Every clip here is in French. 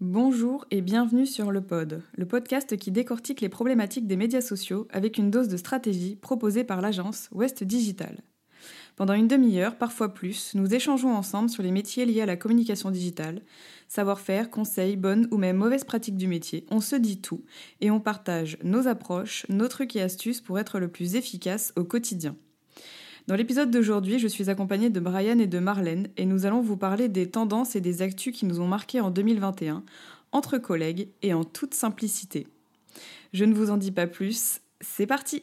Bonjour et bienvenue sur Le Pod, le podcast qui décortique les problématiques des médias sociaux avec une dose de stratégie proposée par l'agence West Digital. Pendant une demi-heure, parfois plus, nous échangeons ensemble sur les métiers liés à la communication digitale, savoir-faire, conseils, bonnes ou même mauvaises pratiques du métier. On se dit tout et on partage nos approches, nos trucs et astuces pour être le plus efficace au quotidien. Dans l'épisode d'aujourd'hui, je suis accompagnée de Brian et de Marlène et nous allons vous parler des tendances et des actus qui nous ont marqués en 2021, entre collègues et en toute simplicité. Je ne vous en dis pas plus, c'est parti!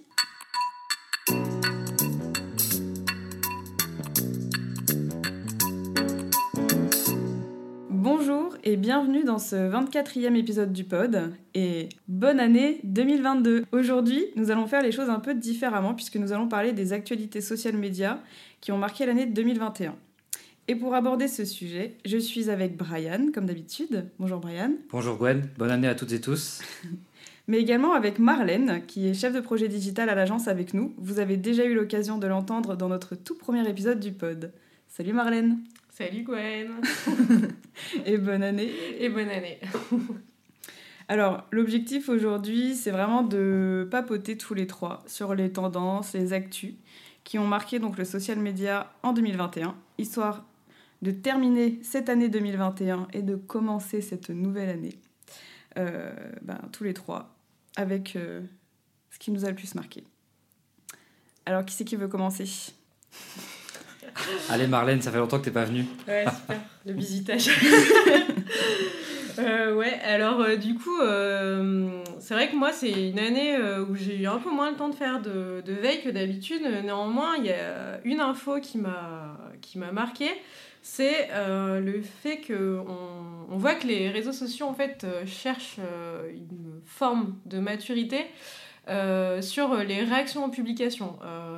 Bonjour et bienvenue dans ce 24e épisode du pod et bonne année 2022. Aujourd'hui, nous allons faire les choses un peu différemment puisque nous allons parler des actualités social médias qui ont marqué l'année 2021. Et pour aborder ce sujet, je suis avec Brian, comme d'habitude. Bonjour Brian. Bonjour Gwen, bonne année à toutes et tous. Mais également avec Marlène, qui est chef de projet digital à l'agence avec nous. Vous avez déjà eu l'occasion de l'entendre dans notre tout premier épisode du pod. Salut Marlène. Salut Gwen. Et bonne année. Et bonne année. Alors, l'objectif aujourd'hui, c'est vraiment de papoter tous les trois sur les tendances, les actus qui ont marqué donc le social media en 2021, histoire de terminer cette année 2021 et de commencer cette nouvelle année, tous les trois, avec ce qui nous a le plus marqué. Alors, qui c'est qui veut commencer ? Allez Marlène, ça fait longtemps que t'es pas venue. Ouais, super, le bisutage. Du coup, c'est vrai que moi, c'est une année où j'ai eu un peu moins le temps de faire de veille que d'habitude. Néanmoins, il y a une info qui m'a marquée, c'est le fait qu'on voit que les réseaux sociaux, en fait, cherchent une forme de maturité sur les réactions aux publications.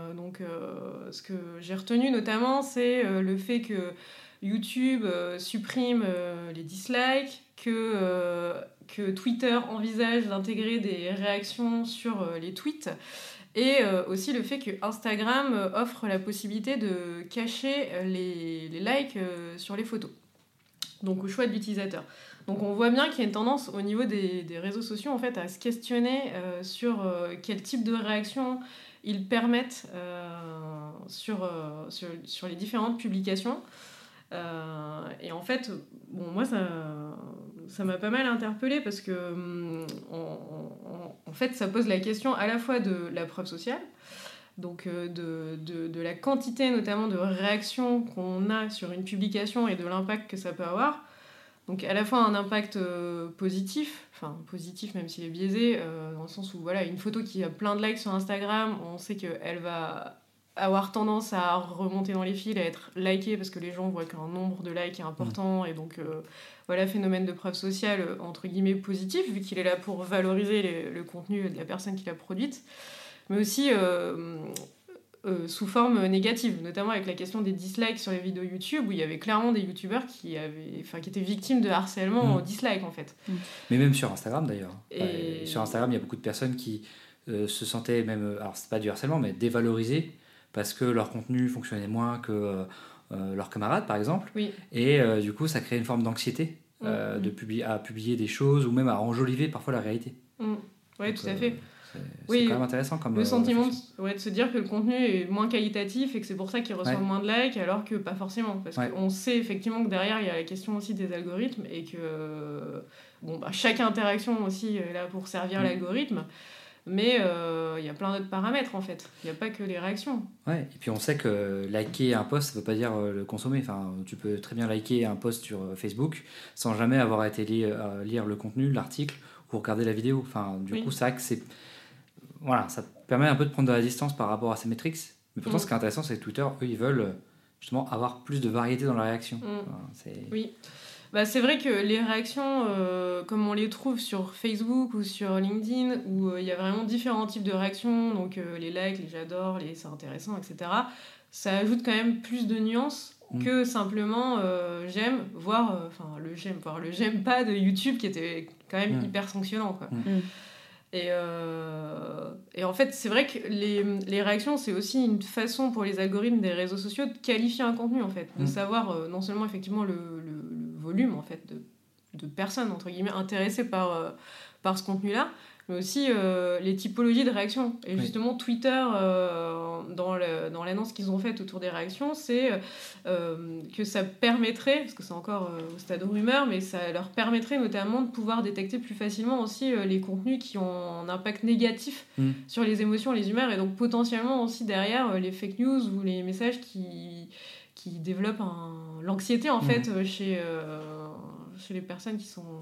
Ce que j'ai retenu notamment, c'est le fait que YouTube supprime les dislikes, que Twitter envisage d'intégrer des réactions sur les tweets, et aussi le fait que Instagram offre la possibilité de cacher les likes sur les photos, donc au choix de l'utilisateur. Donc on voit bien qu'il y a une tendance au niveau des réseaux sociaux en fait, à se questionner sur quel type de réaction ils permettent sur les différentes publications. Et en fait, moi ça m'a pas mal interpellée parce que en fait ça pose la question à la fois de la preuve sociale, donc de la quantité notamment de réactions qu'on a sur une publication et de l'impact que ça peut avoir. Donc à la fois un impact positif même s'il est biaisé, dans le sens où voilà, une photo qui a plein de likes sur Instagram, on sait qu'elle va avoir tendance à remonter dans les fils, à être likée parce que les gens voient qu'un nombre de likes est important, et donc phénomène de preuve sociale entre guillemets positif, vu qu'il est là pour valoriser le contenu de la personne qui l'a produite, mais aussi sous forme négative, notamment avec la question des dislikes sur les vidéos YouTube, où il y avait clairement des youtubeurs qui étaient victimes de harcèlement au dislike en fait. Mais même sur Instagram d'ailleurs. Et... Sur Instagram, il y a beaucoup de personnes qui se sentaient même, alors c'est pas du harcèlement, mais dévalorisées parce que leur contenu fonctionnait moins que leurs camarades par exemple. Oui. Et du coup, ça crée une forme d'anxiété à publier des choses ou même à enjoliver parfois la réalité. Oui, tout à fait. C'est quand même intéressant comme le sentiment de se dire que le contenu est moins qualitatif et que c'est pour ça qu'il reçoit moins de likes, alors que pas forcément, parce qu'on sait effectivement que derrière il y a la question aussi des algorithmes, et que chaque interaction aussi est là pour servir l'algorithme, mais il y a plein d'autres paramètres en fait, il n'y a pas que les réactions. Et puis on sait que liker un post ça veut pas dire le consommer, tu peux très bien liker un post sur Facebook sans jamais avoir été lire le contenu, l'article ou regarder la vidéo, du coup c'est vrai que ça permet un peu de prendre de la distance par rapport à ces métriques. Mais pourtant, ce qui est intéressant, c'est que Twitter, eux, ils veulent justement avoir plus de variété dans la réaction. Oui. C'est vrai que les réactions, comme on les trouve sur Facebook ou sur LinkedIn, où il y a vraiment différents types de réactions, donc les likes, les j'adore, les c'est intéressant, etc., ça ajoute quand même plus de nuances que simplement j'aime, voire le j'aime pas de YouTube, qui était quand même hyper sanctionnant, quoi. Et en fait, c'est vrai que les réactions, c'est aussi une façon pour les algorithmes des réseaux sociaux de qualifier un contenu, en fait, de savoir non seulement effectivement le volume en fait de personnes, entre guillemets, intéressées par ce contenu-là, mais aussi les typologies de réactions. Et justement, Twitter, dans l'annonce qu'ils ont faite autour des réactions, c'est que ça permettrait, parce que c'est encore au stade de rumeur, mais ça leur permettrait notamment de pouvoir détecter plus facilement aussi les contenus qui ont un impact négatif sur les émotions, les humeurs, et donc potentiellement aussi derrière les fake news ou les messages qui développent l'anxiété en fait chez les personnes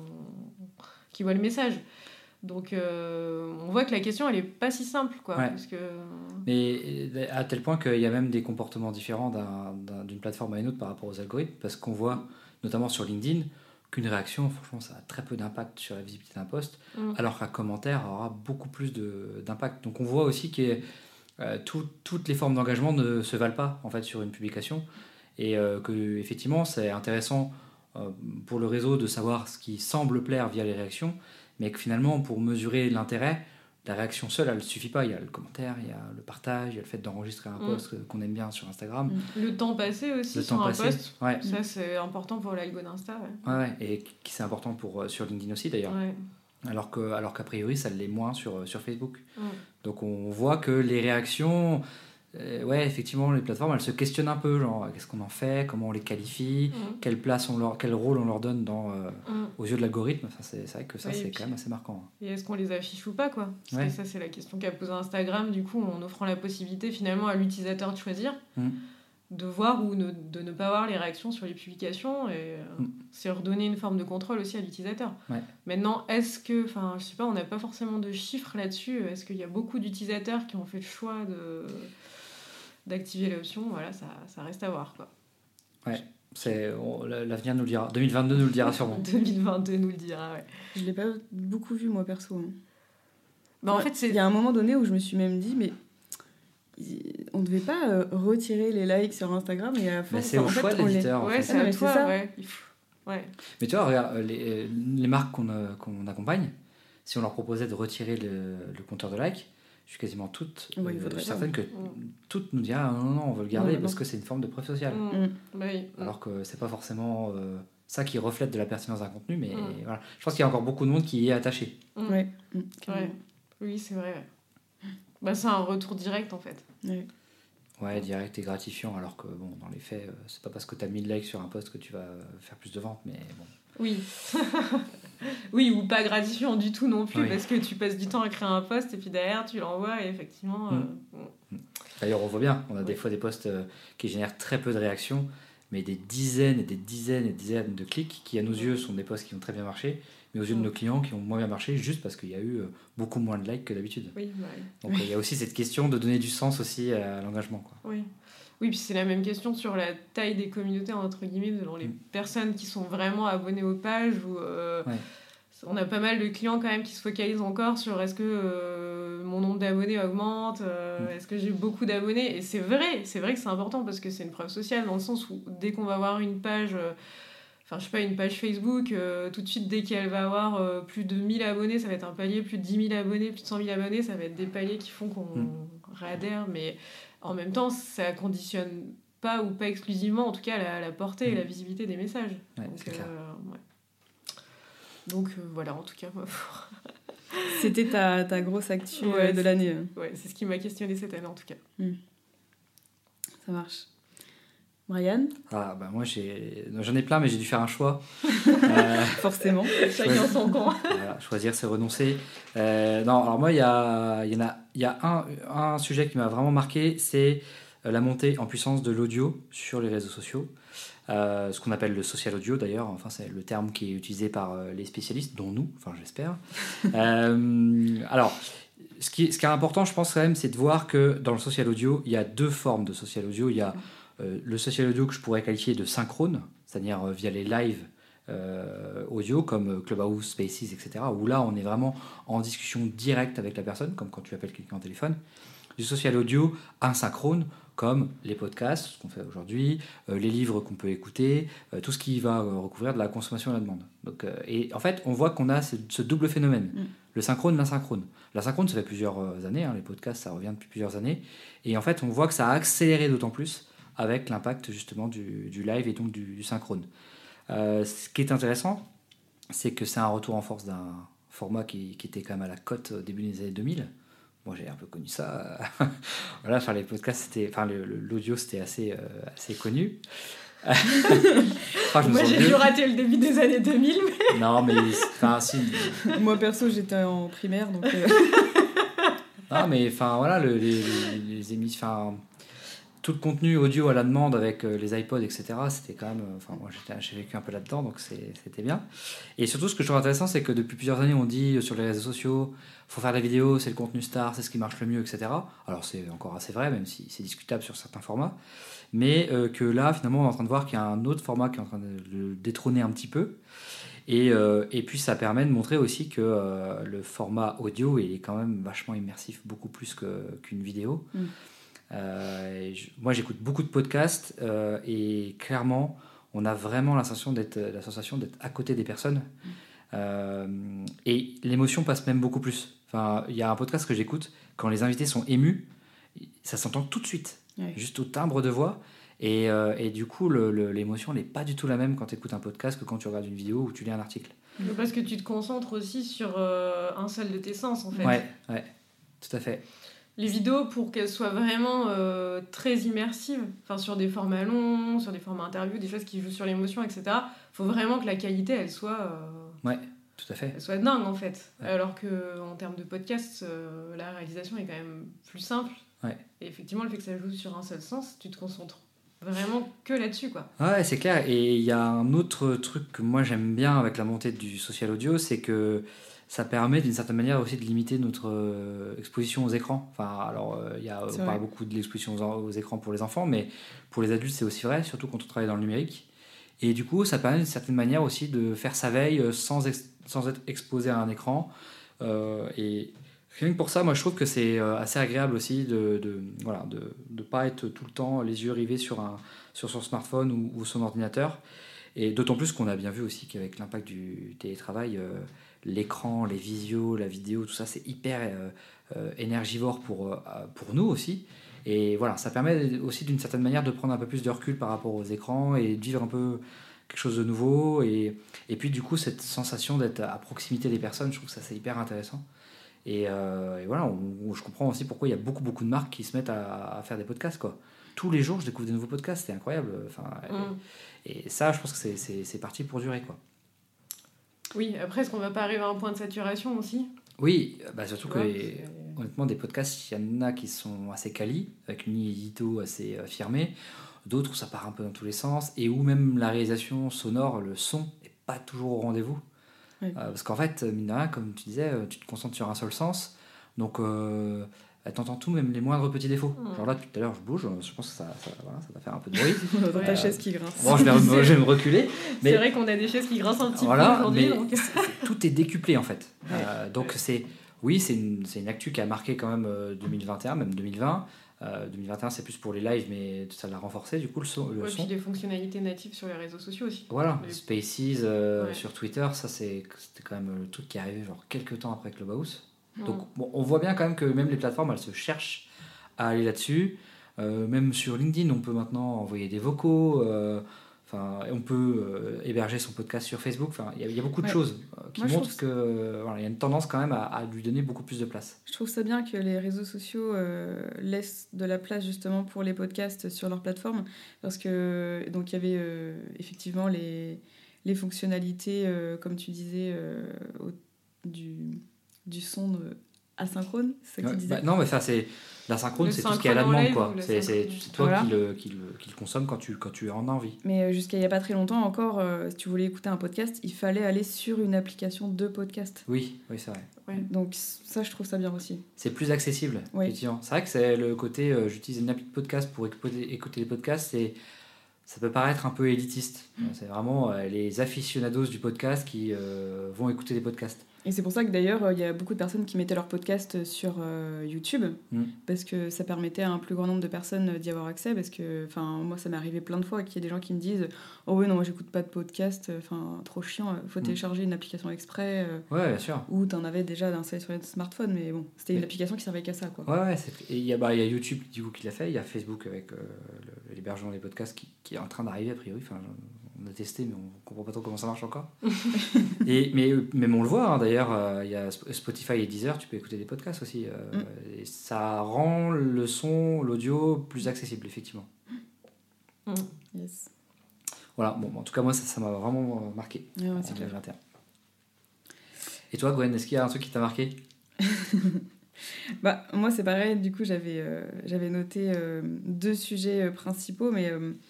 qui voient le message. Donc on voit que la question elle est pas si simple quoi, parce que... Mais à tel point qu'il y a même des comportements différents d'une plateforme à une autre par rapport aux algorithmes, parce qu'on voit notamment sur LinkedIn qu'une réaction, franchement, ça a très peu d'impact sur la visibilité d'un post, alors qu'un commentaire aura beaucoup plus d'impact. Donc on voit aussi que toutes les formes d'engagement ne se valent pas en fait sur une publication, et que effectivement c'est intéressant pour le réseau de savoir ce qui semble plaire via les réactions, mais que finalement pour mesurer l'intérêt, la réaction seule elle ne suffit pas. Il y a le commentaire, il y a le partage, il y a le fait d'enregistrer un post qu'on aime bien sur Instagram, le temps passé aussi sur un post, ça c'est important pour l'algo d'Insta, et c'est important sur LinkedIn aussi d'ailleurs, alors qu'a priori ça l'est moins sur Facebook. Donc on voit que les réactions, effectivement les plateformes elles se questionnent un peu, genre qu'est-ce qu'on en fait, comment on les qualifie, quelle rôle on leur donne aux yeux de l'algorithme. Enfin, c'est vrai que ça c'est quand même assez marquant. Et est-ce qu'on les affiche ou pas quoi, parce que ça c'est la question qu'a posée Instagram du coup, en offrant la possibilité finalement à l'utilisateur de choisir de voir ou de ne pas voir les réactions sur les publications, et c'est redonner une forme de contrôle aussi à l'utilisateur. Maintenant, est-ce que, enfin je sais pas, on n'a pas forcément de chiffres là-dessus, est-ce qu'il y a beaucoup d'utilisateurs qui ont fait le choix d'activer l'option, voilà, ça reste à voir quoi. L'avenir nous le dira, 2022 nous le dira sûrement. 2022 nous le dira, Je l'ai pas beaucoup vu moi perso. En fait, il y a un moment donné où je me suis même dit mais on devait pas retirer les likes sur Instagram, et à la fin, c'est au choix de l'éditeur. C'est à toi, Mais tu vois, regarde, les marques qu'on accompagne, si on leur proposait de retirer le compteur de likes, je suis quasiment certaine que toutes nous diraient non, on veut le garder parce que c'est une forme de preuve sociale. Alors que c'est pas forcément ça qui reflète de la pertinence d'un contenu, mais voilà. Je pense qu'il y a encore beaucoup de monde qui y est attaché. Oui, c'est vrai. C'est un retour direct en fait. Direct et gratifiant, alors que bon, dans les faits, c'est pas parce que tu as 1000 likes sur un post que tu vas faire plus de ventes, mais bon. Oui. Oui, ou pas gratifiant du tout non plus, parce que tu passes du temps à créer un post et puis derrière tu l'envoies et effectivement... D'ailleurs, on voit bien, on a des fois des posts qui génèrent très peu de réactions, mais des dizaines et des dizaines et des dizaines de clics qui, à nos yeux, sont des posts qui ont très bien marché, mais aux yeux de nos clients qui ont moins bien marché juste parce qu'il y a eu beaucoup moins de likes que d'habitude. Donc il y a aussi cette question de donner du sens aussi à l'engagement, quoi. Oui, puis c'est la même question sur la taille des communautés, entre guillemets, selon les personnes qui sont vraiment abonnées aux pages, où on a pas mal de clients quand même qui se focalisent encore sur est-ce que mon nombre d'abonnés augmente, est-ce que j'ai beaucoup d'abonnés, et c'est vrai que c'est important parce que c'est une preuve sociale, dans le sens où dès qu'on va avoir une page... une page Facebook, tout de suite, dès qu'elle va avoir plus de 1000 abonnés, ça va être un palier, plus de 10 000 abonnés, plus de 100 000 abonnés, ça va être des paliers qui font qu'on réadhère, mais en même temps, ça conditionne pas, ou pas exclusivement, en tout cas, la portée et la visibilité des messages. Donc, voilà, en tout cas, C'était ta grosse actu de l'année. C'est ce qui m'a questionné cette année, en tout cas. Ça marche. Brian ? Moi j'en ai plein, mais j'ai dû faire un choix. Forcément. Chacun son camp. Choisir, c'est renoncer. Alors moi il y a un sujet qui m'a vraiment marqué, c'est la montée en puissance de l'audio sur les réseaux sociaux. Ce qu'on appelle le social audio d'ailleurs, enfin c'est le terme qui est utilisé par les spécialistes, dont nous, enfin j'espère. Alors ce qui est important, je pense quand même, c'est de voir que dans le social audio, il y a deux formes de social audio. Il y a le social audio que je pourrais qualifier de synchrone, c'est-à-dire via les lives audio comme Clubhouse, Spaces, etc., où là on est vraiment en discussion directe avec la personne, comme quand tu appelles quelqu'un au téléphone. Du social audio asynchrone, comme les podcasts, ce qu'on fait aujourd'hui, les livres qu'on peut écouter, tout ce qui va recouvrir de la consommation à la demande. Donc, et en fait, on voit qu'on a ce double phénomène, le synchrone, l'asynchrone. L'asynchrone, ça fait plusieurs années, les podcasts, ça revient depuis plusieurs années, et en fait, on voit que ça a accéléré d'autant plus avec l'impact justement du live et donc du synchrone. Ce qui est intéressant, c'est que c'est un retour en force d'un format qui était quand même à la cote au début des années 2000. Moi, j'ai un peu connu ça. Voilà, enfin, les podcasts, l'audio, c'était assez connu. Moi, j'ai dû rater le début des années 2000. Mais... Non, mais si. Moi, perso, j'étais en primaire, donc... Non, mais enfin, voilà, les émissions... Tout le contenu audio à la demande avec les iPods, etc., c'était quand même... Enfin, moi, j'ai vécu un peu là-dedans, donc c'était bien. Et surtout, ce que je trouve intéressant, c'est que depuis plusieurs années, on dit sur les réseaux sociaux, faut faire de la vidéo, c'est le contenu star, c'est ce qui marche le mieux, etc. Alors, c'est encore assez vrai, même si c'est discutable sur certains formats. Mais que là, finalement, on est en train de voir qu'il y a un autre format qui est en train de le détrôner un petit peu. Et puis, ça permet de montrer aussi que le format audio il est quand même vachement immersif, beaucoup plus qu'une vidéo. Moi, j'écoute beaucoup de podcasts et clairement, on a vraiment la sensation d'être à côté des personnes. Et l'émotion passe même beaucoup plus. Enfin, il y a un podcast que j'écoute, quand les invités sont émus, ça s'entend tout de suite, juste au timbre de voix. Et du coup, l'émotion n'est pas du tout la même quand tu écoutes un podcast que quand tu regardes une vidéo ou tu lis un article. Parce que tu te concentres aussi sur un seul de tes sens, en fait. Ouais, tout à fait. Les vidéos, pour qu'elles soient vraiment très immersives, enfin sur des formats longs, sur des formats interviews, des choses qui jouent sur l'émotion, etc., faut vraiment que la qualité, elle soit... Ouais, tout à fait. Elle soit dingue, en fait. Ouais. Alors qu'en termes de podcast, la réalisation est quand même plus simple. Ouais. Et effectivement, le fait que ça joue sur un seul sens, tu te concentres vraiment que là-dessus, quoi. Ouais, c'est clair. Et il y a un autre truc que moi j'aime bien avec la montée du social audio, c'est que ça permet d'une certaine manière aussi de limiter notre exposition aux écrans. Enfin, alors, on parle beaucoup de l'exposition aux écrans pour les enfants, mais pour les adultes, c'est aussi vrai, surtout quand on travaille dans le numérique. Et du coup, ça permet d'une certaine manière aussi de faire sa veille sans être exposé à un écran. Et rien que pour ça, moi, je trouve que c'est assez agréable aussi de pas être tout le temps les yeux rivés sur son smartphone ou son ordinateur. Et d'autant plus qu'on a bien vu aussi qu'avec l'impact du télétravail, l'écran, les visios, la vidéo, tout ça, c'est hyper énergivore pour nous aussi. Et voilà, ça permet aussi d'une certaine manière de prendre un peu plus de recul par rapport aux écrans et de vivre un peu quelque chose de nouveau. Et puis du coup, cette sensation d'être à proximité des personnes, je trouve que ça c'est hyper intéressant. Et voilà, je comprends aussi pourquoi il y a beaucoup de marques qui se mettent à faire des podcasts, quoi. Tous les jours, je découvre des nouveaux podcasts, c'est incroyable. Enfin, et ça, je pense que c'est parti pour durer, quoi. Oui, après, est-ce qu'on va pas arriver à un point de saturation aussi ? Oui, surtout que honnêtement, des podcasts, il y en a qui sont assez quali, avec une ligne édito assez affirmée, d'autres où ça part un peu dans tous les sens, et où même la réalisation sonore, le son, n'est pas toujours au rendez-vous. Oui. Parce qu'en fait, mine de rien, comme tu disais, tu te concentres sur un seul sens, donc t'entends tout, même les moindres petits défauts. Genre là, tout à l'heure, je bouge, je pense que ça va faire un peu de bruit. Dans ta chaise qui grince. Bon, je vais me reculer. Mais c'est vrai qu'on a des chaises qui grincent un petit peu aujourd'hui. Donc... tout est décuplé, en fait. Donc c'est une actu qui a marqué quand même 2021, même 2020. 2021, c'est plus pour les lives, mais ça l'a renforcé, du coup, le son. Et puis des fonctionnalités natives sur les réseaux sociaux aussi. Voilà, Spaces sur Twitter, ça c'était quand même le truc qui est arrivé genre quelques temps après Clubhouse. Donc bon, on voit bien quand même que même les plateformes, elles se cherchent à aller là-dessus. Même sur LinkedIn, on peut maintenant envoyer des vocaux. On peut héberger son podcast sur Facebook. Enfin, il y a beaucoup de choses qui montrent que il y a une tendance quand même à lui donner beaucoup plus de place. Je trouve ça bien que les réseaux sociaux laissent de la place justement pour les podcasts sur leur plateforme, parce que donc il y avait effectivement les fonctionnalités, comme tu disais, du son asynchrone, c'est ça que tu disais. Non, mais c'est l'asynchrone, c'est tout ce qui est à la demande, quoi. C'est toi qui le consomme quand tu en as envie. Mais jusqu'à il n'y a pas très longtemps encore, si tu voulais écouter un podcast, il fallait aller sur une application de podcast. Oui, c'est vrai. Ouais. Donc ça, je trouve ça bien aussi. C'est plus accessible, effectivement. C'est vrai que c'est le côté, j'utilise une appli de podcast pour écouter les podcasts, ça peut paraître un peu élitiste. C'est vraiment les aficionados du podcast qui vont écouter des podcasts. Et c'est pour ça que d'ailleurs, il y a beaucoup de personnes qui mettaient leur podcast sur YouTube, parce que ça permettait à un plus grand nombre de personnes d'y avoir accès, parce que moi, ça m'est arrivé plein de fois qu'il y ait des gens qui me disent « Oh oui, non, moi, j'écoute pas de podcast, trop chiant, faut télécharger une application exprès. » Ouais, bien sûr. Ou t'en avais déjà installé sur le smartphone, mais bon, c'était une application qui servait qu'à ça, quoi. Ouais, et il y a YouTube du coup qui l'a fait, il y a Facebook avec l'hébergement des podcasts qui est en train d'arriver a priori, on on a testé, mais on comprend pas trop comment ça marche encore. Mais on le voit, hein, d'ailleurs, il y a Spotify et Deezer, tu peux écouter des podcasts aussi. Et ça rend le son, l'audio plus accessible, effectivement. Yes. Voilà, bon, en tout cas, moi, ça m'a vraiment marqué. Ouais, c'est clair. 2021. Et toi, Gwen, est-ce qu'il y a un truc qui t'a marqué? Bah, moi, c'est pareil. Du coup, j'avais noté 2 sujets principaux, mais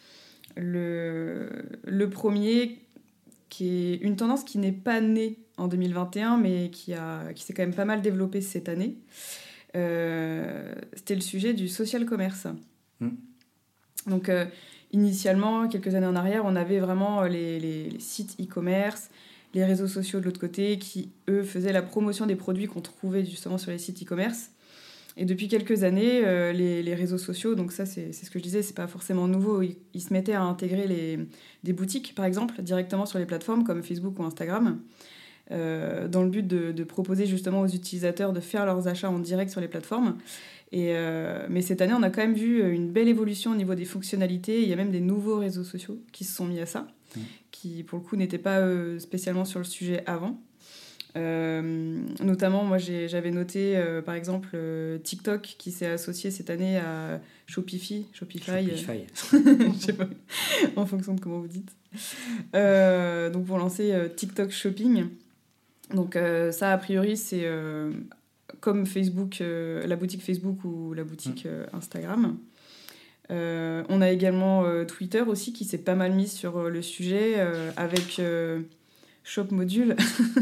le premier, qui est une tendance qui n'est pas née en 2021, mais qui s'est quand même pas mal développée cette année. C'était le sujet du social commerce. Donc, initialement, quelques années en arrière, on avait vraiment les sites e-commerce, les réseaux sociaux de l'autre côté, qui, eux, faisaient la promotion des produits qu'on trouvait justement sur les sites e-commerce. Et depuis quelques années, les réseaux sociaux, donc ça, c'est ce que je disais, c'est pas forcément nouveau, ils se mettaient à intégrer des boutiques, par exemple, directement sur les plateformes comme Facebook ou Instagram, dans le but de proposer justement aux utilisateurs de faire leurs achats en direct sur les plateformes. Mais cette année, on a quand même vu une belle évolution au niveau des fonctionnalités. Il y a même des nouveaux réseaux sociaux qui se sont mis à ça, qui pour le coup n'étaient pas spécialement sur le sujet avant. Notamment, moi j'avais noté par exemple TikTok qui s'est associé cette année à Shopify. Je sais pas, en fonction de comment vous dites. Donc pour lancer TikTok Shopping. Donc ça, a priori, c'est comme Facebook, la boutique Facebook ou la boutique Instagram. On a également Twitter aussi qui s'est pas mal mis sur le sujet avec Shop Module.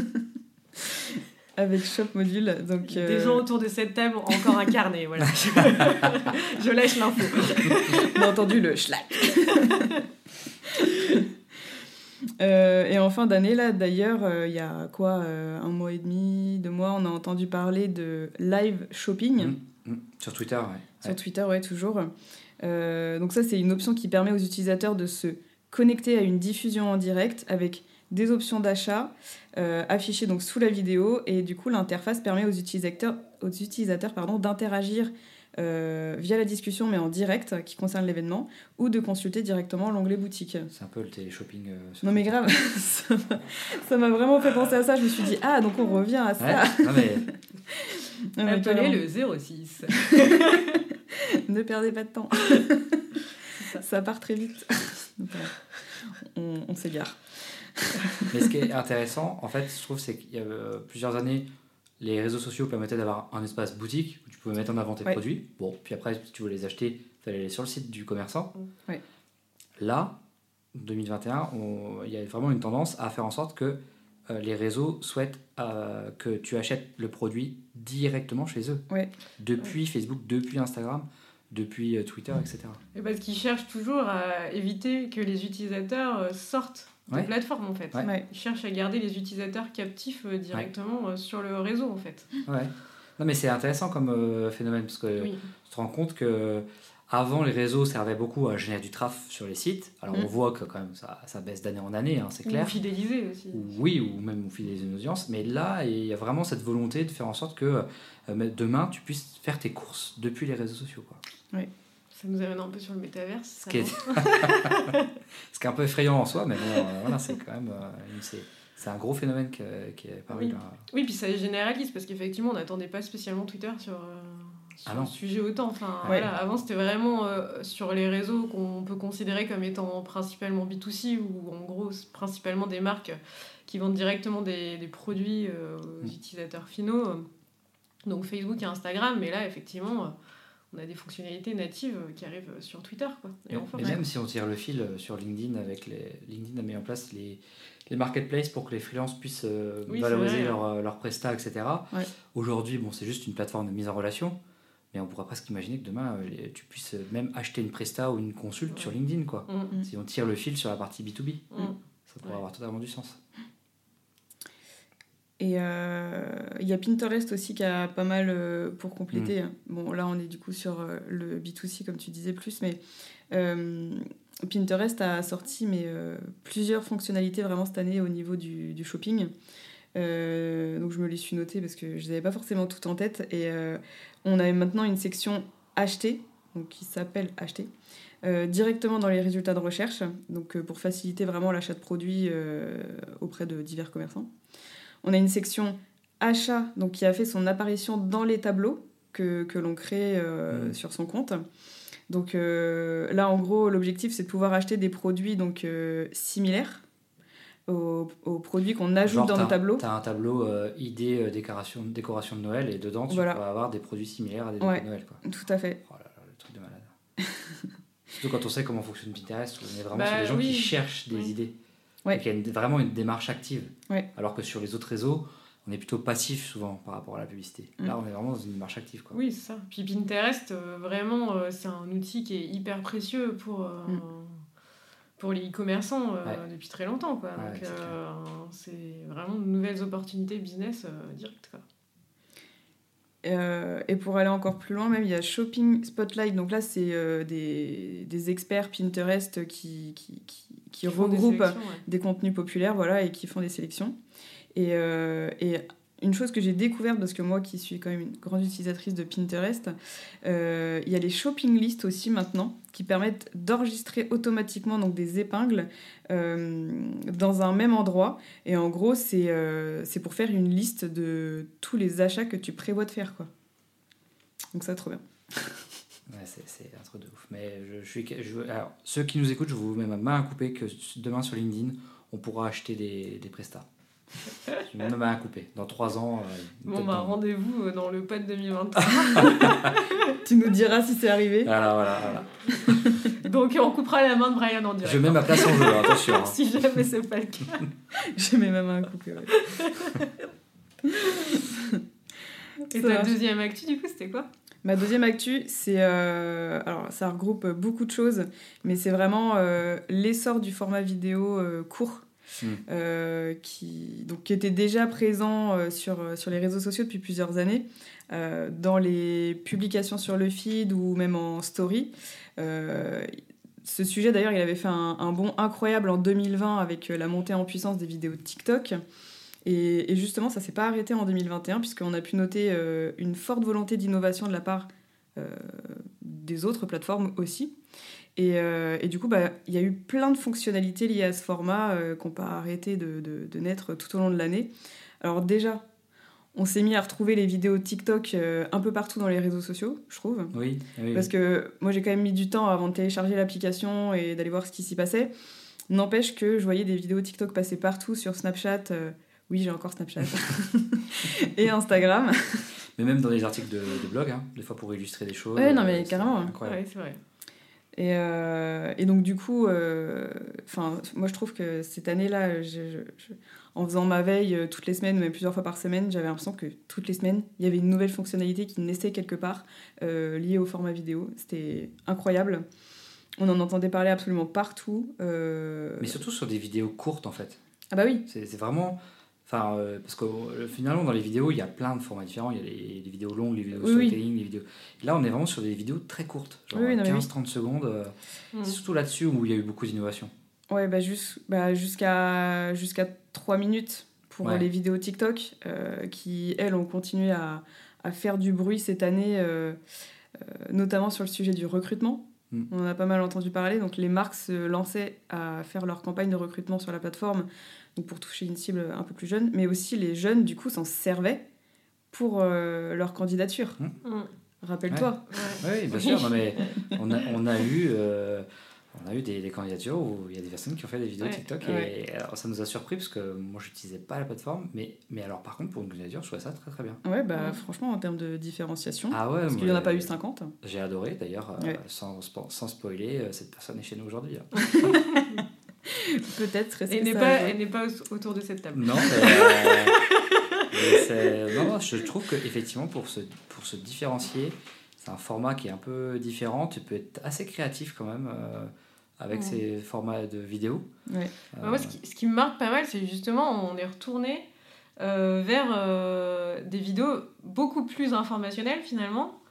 Avec Shop Module. Donc, des gens autour de cette table ont encore un carnet. Voilà. Je lâche l'info. On a entendu le schlack. Et en fin d'année, là, d'ailleurs, il y a quoi, 1 mois et demi, 2 mois, on a entendu parler de live shopping. Sur Twitter, ouais. Sur Twitter, ouais, toujours. Donc ça, c'est une option qui permet aux utilisateurs de se connecter à une diffusion en direct avec des options d'achat affichées donc sous la vidéo. Et du coup, l'interface permet aux utilisateurs d'interagir via la discussion, mais en direct, qui concerne l'événement, ou de consulter directement l'onglet boutique. C'est un peu le télé-shopping. Non mais grave, ça m'a vraiment fait penser à ça. Je me suis dit, donc on revient à ça. Ouais, non mais... Appelez le 06. Ne perdez pas de temps. Ça part très vite. On s'égare. Mais ce qui est intéressant, en fait, je trouve, c'est qu'il y a plusieurs années, les réseaux sociaux permettaient d'avoir un espace boutique où tu pouvais mettre en avant tes produits. Bon, puis après, si tu voulais les acheter, il fallait aller sur le site du commerçant. Ouais. Là, 2021, il y a vraiment une tendance à faire en sorte que les réseaux souhaitent que tu achètes le produit directement chez eux. Ouais. Depuis Facebook, depuis Instagram, depuis Twitter, etc. Et parce qu'ils cherchent toujours à éviter que les utilisateurs sortent de plateforme, en fait. Ouais. Ils cherchent à garder les utilisateurs captifs directement sur le réseau, en fait. Ouais. Non, mais c'est intéressant comme phénomène, parce que tu te rends compte que avant, les réseaux servaient beaucoup à générer du trafic sur les sites. Alors, on voit que quand même ça baisse d'année en année, hein, c'est clair. Ou fidéliser aussi. Ou même fidéliser une audience. Mais là, il y a vraiment cette volonté de faire en sorte que demain, tu puisses faire tes courses depuis les réseaux sociaux, quoi. Oui. Ça nous amène un peu sur le métaverse. Ce qui est un peu effrayant en soi, mais bon, voilà, c'est quand même... c'est un gros phénomène qui est paru là. Oui, puis ça généralise, parce qu'effectivement, on n'attendait pas spécialement Twitter sur le sujet autant. Enfin, voilà, avant, c'était vraiment sur les réseaux qu'on peut considérer comme étant principalement B2C, ou en gros, principalement des marques qui vendent directement des produits aux utilisateurs finaux. Donc Facebook et Instagram, mais là, effectivement... on a des fonctionnalités natives qui arrivent sur Twitter, quoi. Mais même si on tire le fil sur LinkedIn, LinkedIn a mis en place les marketplaces pour que les freelances puissent valoriser leurs prestats, etc. Ouais. Aujourd'hui, c'est juste une plateforme de mise en relation, mais on pourrait presque imaginer que demain, tu puisses même acheter une presta ou une consulte sur LinkedIn, quoi. Si on tire le fil sur la partie B2B, ça pourrait avoir totalement du sens. Et il y a Pinterest aussi qui a pas mal pour compléter. Bon, là, on est du coup sur le B2C, comme tu disais plus, mais Pinterest a sorti plusieurs fonctionnalités vraiment cette année au niveau du shopping. Donc, je me les suis notées parce que je les avais pas forcément toutes en tête. Et on a maintenant une section acheter, donc qui s'appelle acheter, directement dans les résultats de recherche, donc pour faciliter vraiment l'achat de produits auprès de divers commerçants. On a une section achat, donc qui a fait son apparition dans les tableaux que l'on crée sur son compte. Donc là, en gros, l'objectif, c'est de pouvoir acheter des produits donc, similaires aux produits qu'on ajoute genre, dans nos tableaux. Tu as un tableau idée décoration de Noël, et dedans, tu vas avoir des produits similaires à des décos de Noël. Quoi. Tout à fait. Oh là là, le truc de malade. Surtout quand on sait comment fonctionne Pinterest, on est vraiment sur des gens qui cherchent des idées. Ouais. Et qu'il y a vraiment une démarche active. Ouais. Alors que sur les autres réseaux, on est plutôt passif souvent par rapport à la publicité. Là, on est vraiment dans une démarche active. Quoi. Oui, c'est ça. Puis Pinterest, vraiment, c'est un outil qui est hyper précieux pour les e-commerçants depuis très longtemps. Quoi. Ouais, donc, c'est vraiment de nouvelles opportunités business directes. Quoi. Et pour aller encore plus loin, même, il y a Shopping Spotlight. Donc là, c'est des experts Pinterest qui regroupent des contenus populaires, voilà, et qui font des sélections. Et une chose que j'ai découverte, parce que moi qui suis quand même une grande utilisatrice de Pinterest, il y a les shopping lists aussi maintenant, qui permettent d'enregistrer automatiquement donc, des épingles dans un même endroit. Et en gros, c'est pour faire une liste de tous les achats que tu prévois de faire. Quoi. Donc ça, trop bien. Ouais, c'est un truc de ouf. Mais alors, ceux qui nous écoutent, je vous mets ma main à couper que demain sur LinkedIn, on pourra acheter des prestats. Je mets ma main à couper. Dans 3 ans... rendez-vous dans le pod 2023. Tu nous diras si c'est arrivé. Voilà. Donc on coupera la main de Brian en direct. Je mets ma place en jeu, attention. Hein. Si jamais c'est pas le cas. Je mets ma main à couper, ouais. Et ta deuxième actu, du coup, c'était quoi ? Ma deuxième actu, c'est... alors, ça regroupe beaucoup de choses, mais c'est vraiment l'essor du format vidéo court, qui était déjà présent sur les réseaux sociaux depuis plusieurs années, dans les publications sur le feed ou même en story. Ce sujet, d'ailleurs, il avait fait un bond incroyable en 2020 avec la montée en puissance des vidéos de TikTok. Et justement, ça ne s'est pas arrêté en 2021, puisqu'on a pu noter une forte volonté d'innovation de la part des autres plateformes aussi. Et du coup, y a eu plein de fonctionnalités liées à ce format qui n'ont pas arrêté de naître tout au long de l'année. Alors déjà, on s'est mis à retrouver les vidéos TikTok un peu partout dans les réseaux sociaux, je trouve. Oui. Parce que moi, j'ai quand même mis du temps avant de télécharger l'application et d'aller voir ce qui s'y passait. N'empêche que je voyais des vidéos TikTok passer partout sur Snapchat. Oui, j'ai encore Snapchat. Et Instagram. Mais même dans les articles de blog, hein, des fois pour illustrer des choses. Ouais, non, mais carrément. Ouais, c'est vrai. Et donc, du coup, moi, je trouve que cette année-là, en faisant ma veille toutes les semaines, ou même plusieurs fois par semaine, j'avais l'impression que toutes les semaines, il y avait une nouvelle fonctionnalité qui naissait quelque part liée au format vidéo. C'était incroyable. On en entendait parler absolument partout. Mais surtout sur des vidéos courtes, en fait. Ah bah oui. C'est vraiment... parce que finalement, dans les vidéos, il y a plein de formats différents. Il y a les vidéos longues, les vidéos storytelling, les vidéos... Là, on est vraiment sur des vidéos très courtes, genre 15-30 secondes. C'est surtout là-dessus où il y a eu beaucoup d'innovation. Ouais, jusqu'à 3 minutes pour les vidéos TikTok, qui, elles, ont continué à faire du bruit cette année, notamment sur le sujet du recrutement. On en a pas mal entendu parler. Donc, les marques se lançaient à faire leur campagne de recrutement sur la plateforme, donc pour toucher une cible un peu plus jeune, mais aussi les jeunes, du coup, s'en servaient pour leur candidature. Rappelle-toi. Oui, bien sûr. Non, mais on a eu des candidatures où il y a des personnes qui ont fait des vidéos TikTok. Et alors, ça nous a surpris parce que moi, je n'utilisais pas la plateforme. Mais alors, par contre, pour une candidature, je trouvais ça très, très bien. Ouais, franchement, en termes de différenciation, parce qu'il n'y en a pas eu 50. J'ai adoré, d'ailleurs, sans spoiler, cette personne est chez nous aujourd'hui. Peut-être. Elle n'est pas autour de cette table. Non, non, je trouve qu'effectivement, pour se différencier, c'est un format qui est un peu différent. Tu peux être assez créatif quand même avec ces formats de vidéo. Ouais. Moi, ce qui me marque pas mal, c'est justement, on est retourné vers des vidéos beaucoup plus informationnelles finalement.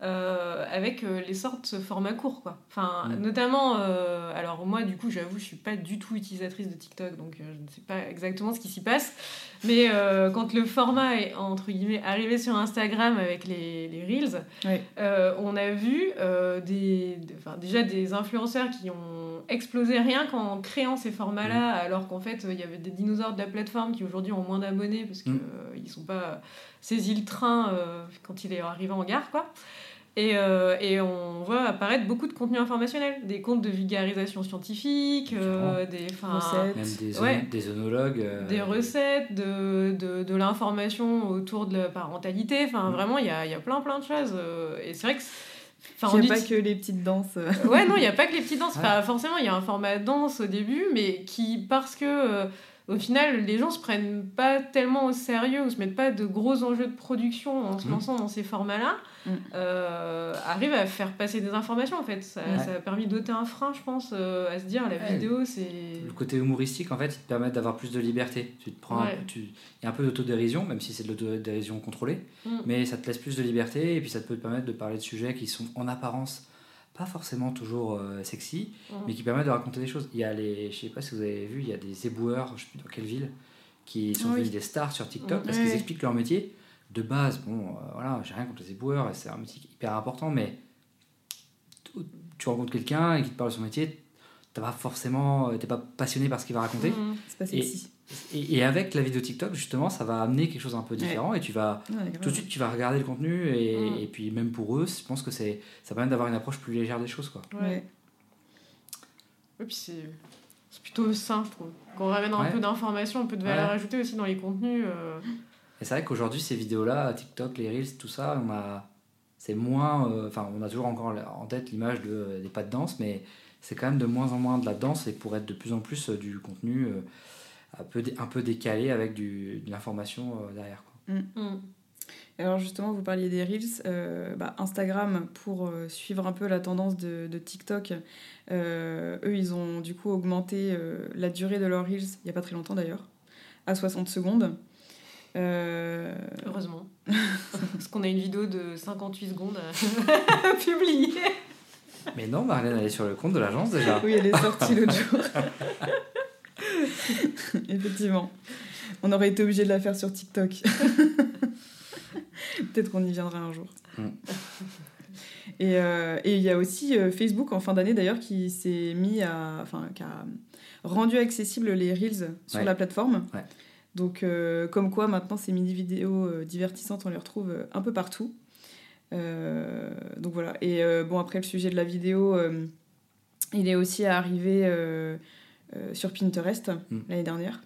avec l'essor de ce format court, quoi. Enfin, notamment, alors moi, du coup, j'avoue, je suis pas du tout utilisatrice de TikTok, donc je ne sais pas exactement ce qui s'y passe, mais quand le format est, entre guillemets, arrivé sur Instagram avec les Reels, on a vu déjà des influenceurs qui ont explosé rien qu'en créant ces formats-là, alors qu'en fait, il y avait des dinosaures de la plateforme qui aujourd'hui ont moins d'abonnés parce qu'ils ne sont pas saisis le train quand il est arrivé en gare, quoi. Et on voit apparaître beaucoup de contenu informationnel, des comptes de vulgarisation scientifique, des recettes, même des œnologues, des recettes, de l'information autour de la parentalité. Enfin, vraiment, il y a plein de choses. Et c'est vrai que il n'y a pas que les petites danses. Ouais, non, il n'y a pas que les petites danses. Enfin, forcément, il y a un format danse au début, mais parce que au final, les gens se prennent pas tellement au sérieux ou se mettent pas de gros enjeux de production en se lançant dans ces formats-là, arrivent à faire passer des informations, en fait. Ça a permis d'ôter un frein, je pense, à se dire, la vidéo, c'est... Le côté humoristique, en fait, il te permet d'avoir plus de liberté. Tu te prends il y a un peu d'autodérision, même si c'est de l'autodérision contrôlée, mais ça te laisse plus de liberté, et puis ça peut te permettre de parler de sujets qui sont, en apparence, pas forcément toujours sexy, mais qui permettent de raconter des choses. Il y a je sais pas si vous avez vu, il y a des éboueurs, je sais plus dans quelle ville, qui sont devenus des stars sur TikTok parce qu'ils expliquent leur métier. De base, voilà, j'ai rien contre les éboueurs, et c'est un métier hyper important, mais tu rencontres quelqu'un et qui te parle de son métier, t'es pas passionné par ce qu'il va raconter. C'est pas sexy. Et avec la vidéo TikTok, justement, ça va amener quelque chose un peu différent, et tu vas tout de suite tu vas regarder le contenu, et puis même pour eux, je pense que ça permet d'avoir une approche plus légère des choses, quoi. Et puis c'est plutôt sain, je trouve. Qu'on ramène un peu d'informations, un peu de valeur ajoutée aussi dans les contenus. Et c'est vrai qu'aujourd'hui, ces vidéos-là, TikTok, les Reels, tout ça, c'est moins... on a toujours encore en tête l'image des pas de danse, mais c'est quand même de moins en moins de la danse, et pour être de plus en plus du contenu un peu décalé avec de l'information derrière, quoi. Alors justement, vous parliez des Reels. Instagram, pour suivre un peu la tendance de TikTok, eux, ils ont du coup augmenté la durée de leurs Reels, il n'y a pas très longtemps d'ailleurs, à 60 secondes. Heureusement. Parce qu'on a une vidéo de 58 secondes à publier. Mais non, Marlène, elle est sur le compte de l'agence déjà. Oui, elle est sortie l'autre jour. Effectivement. On aurait été obligé de la faire sur TikTok. Peut-être qu'on y viendra un jour. Et il y a aussi Facebook en fin d'année d'ailleurs qui s'est qui a rendu accessibles les Reels sur la plateforme. Donc comme quoi maintenant ces mini-vidéos divertissantes, on les retrouve un peu partout. Donc voilà. Et après le sujet de la vidéo, il est aussi arrivé sur Pinterest l'année dernière.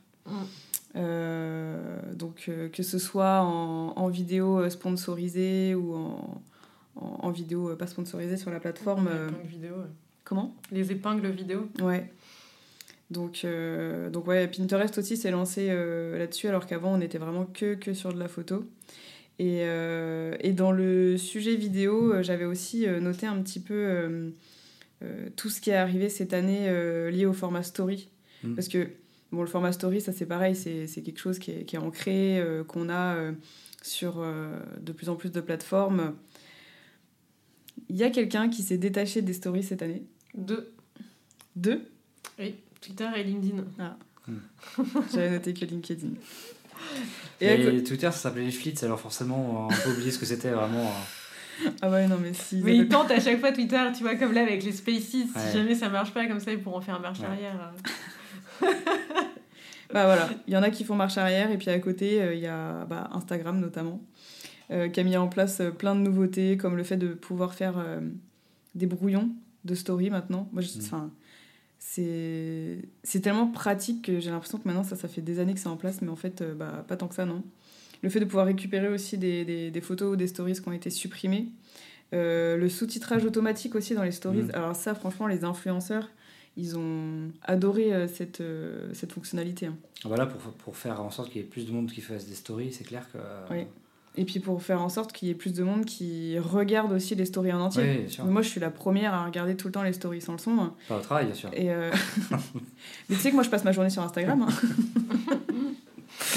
Donc que ce soit en vidéo sponsorisée ou en vidéo pas sponsorisée sur la plateforme. Les épingles vidéo. Comment ? Les épingles vidéo. Ouais. Donc Pinterest aussi s'est lancé là-dessus, alors qu'avant on était vraiment que sur de la photo. Et dans le sujet vidéo, j'avais aussi noté un petit peu tout ce qui est arrivé cette année lié au format story. Parce que le format story, ça c'est pareil, c'est quelque chose qui est ancré, qu'on a sur de plus en plus de plateformes. Il y a quelqu'un qui s'est détaché des stories cette année. Deux ? Oui, Twitter et LinkedIn. Ah. J'avais noté que LinkedIn. Et Twitter, ça s'appelait les Flits, alors forcément, on peut oublier ce que c'était vraiment. Ah ouais, non, mais si. Mais ils tentent à chaque fois Twitter, tu vois, comme là avec les Spaces, si jamais ça marche pas, comme ça ils pourront faire marche arrière. Voilà, il y en a qui font marche arrière, et puis à côté, il y a Instagram notamment, qui a mis en place plein de nouveautés, comme le fait de pouvoir faire des brouillons de story maintenant. Moi, c'est tellement pratique que j'ai l'impression que maintenant ça fait des années que c'est en place, mais en fait pas tant que ça, non. Le fait de pouvoir récupérer aussi des photos ou des stories qui ont été supprimées, le sous-titrage automatique aussi dans les stories. Alors ça, franchement, les influenceurs, ils ont adoré cette fonctionnalité. Voilà, pour faire en sorte qu'il y ait plus de monde qui fasse des stories, c'est clair que... Oui. Et puis pour faire en sorte qu'il y ait plus de monde qui regarde aussi les stories en entier. Oui, bien sûr. Moi, je suis la première à regarder tout le temps les stories sans le son. Pas au travail, bien sûr. Et mais tu sais que moi, je passe ma journée sur Instagram.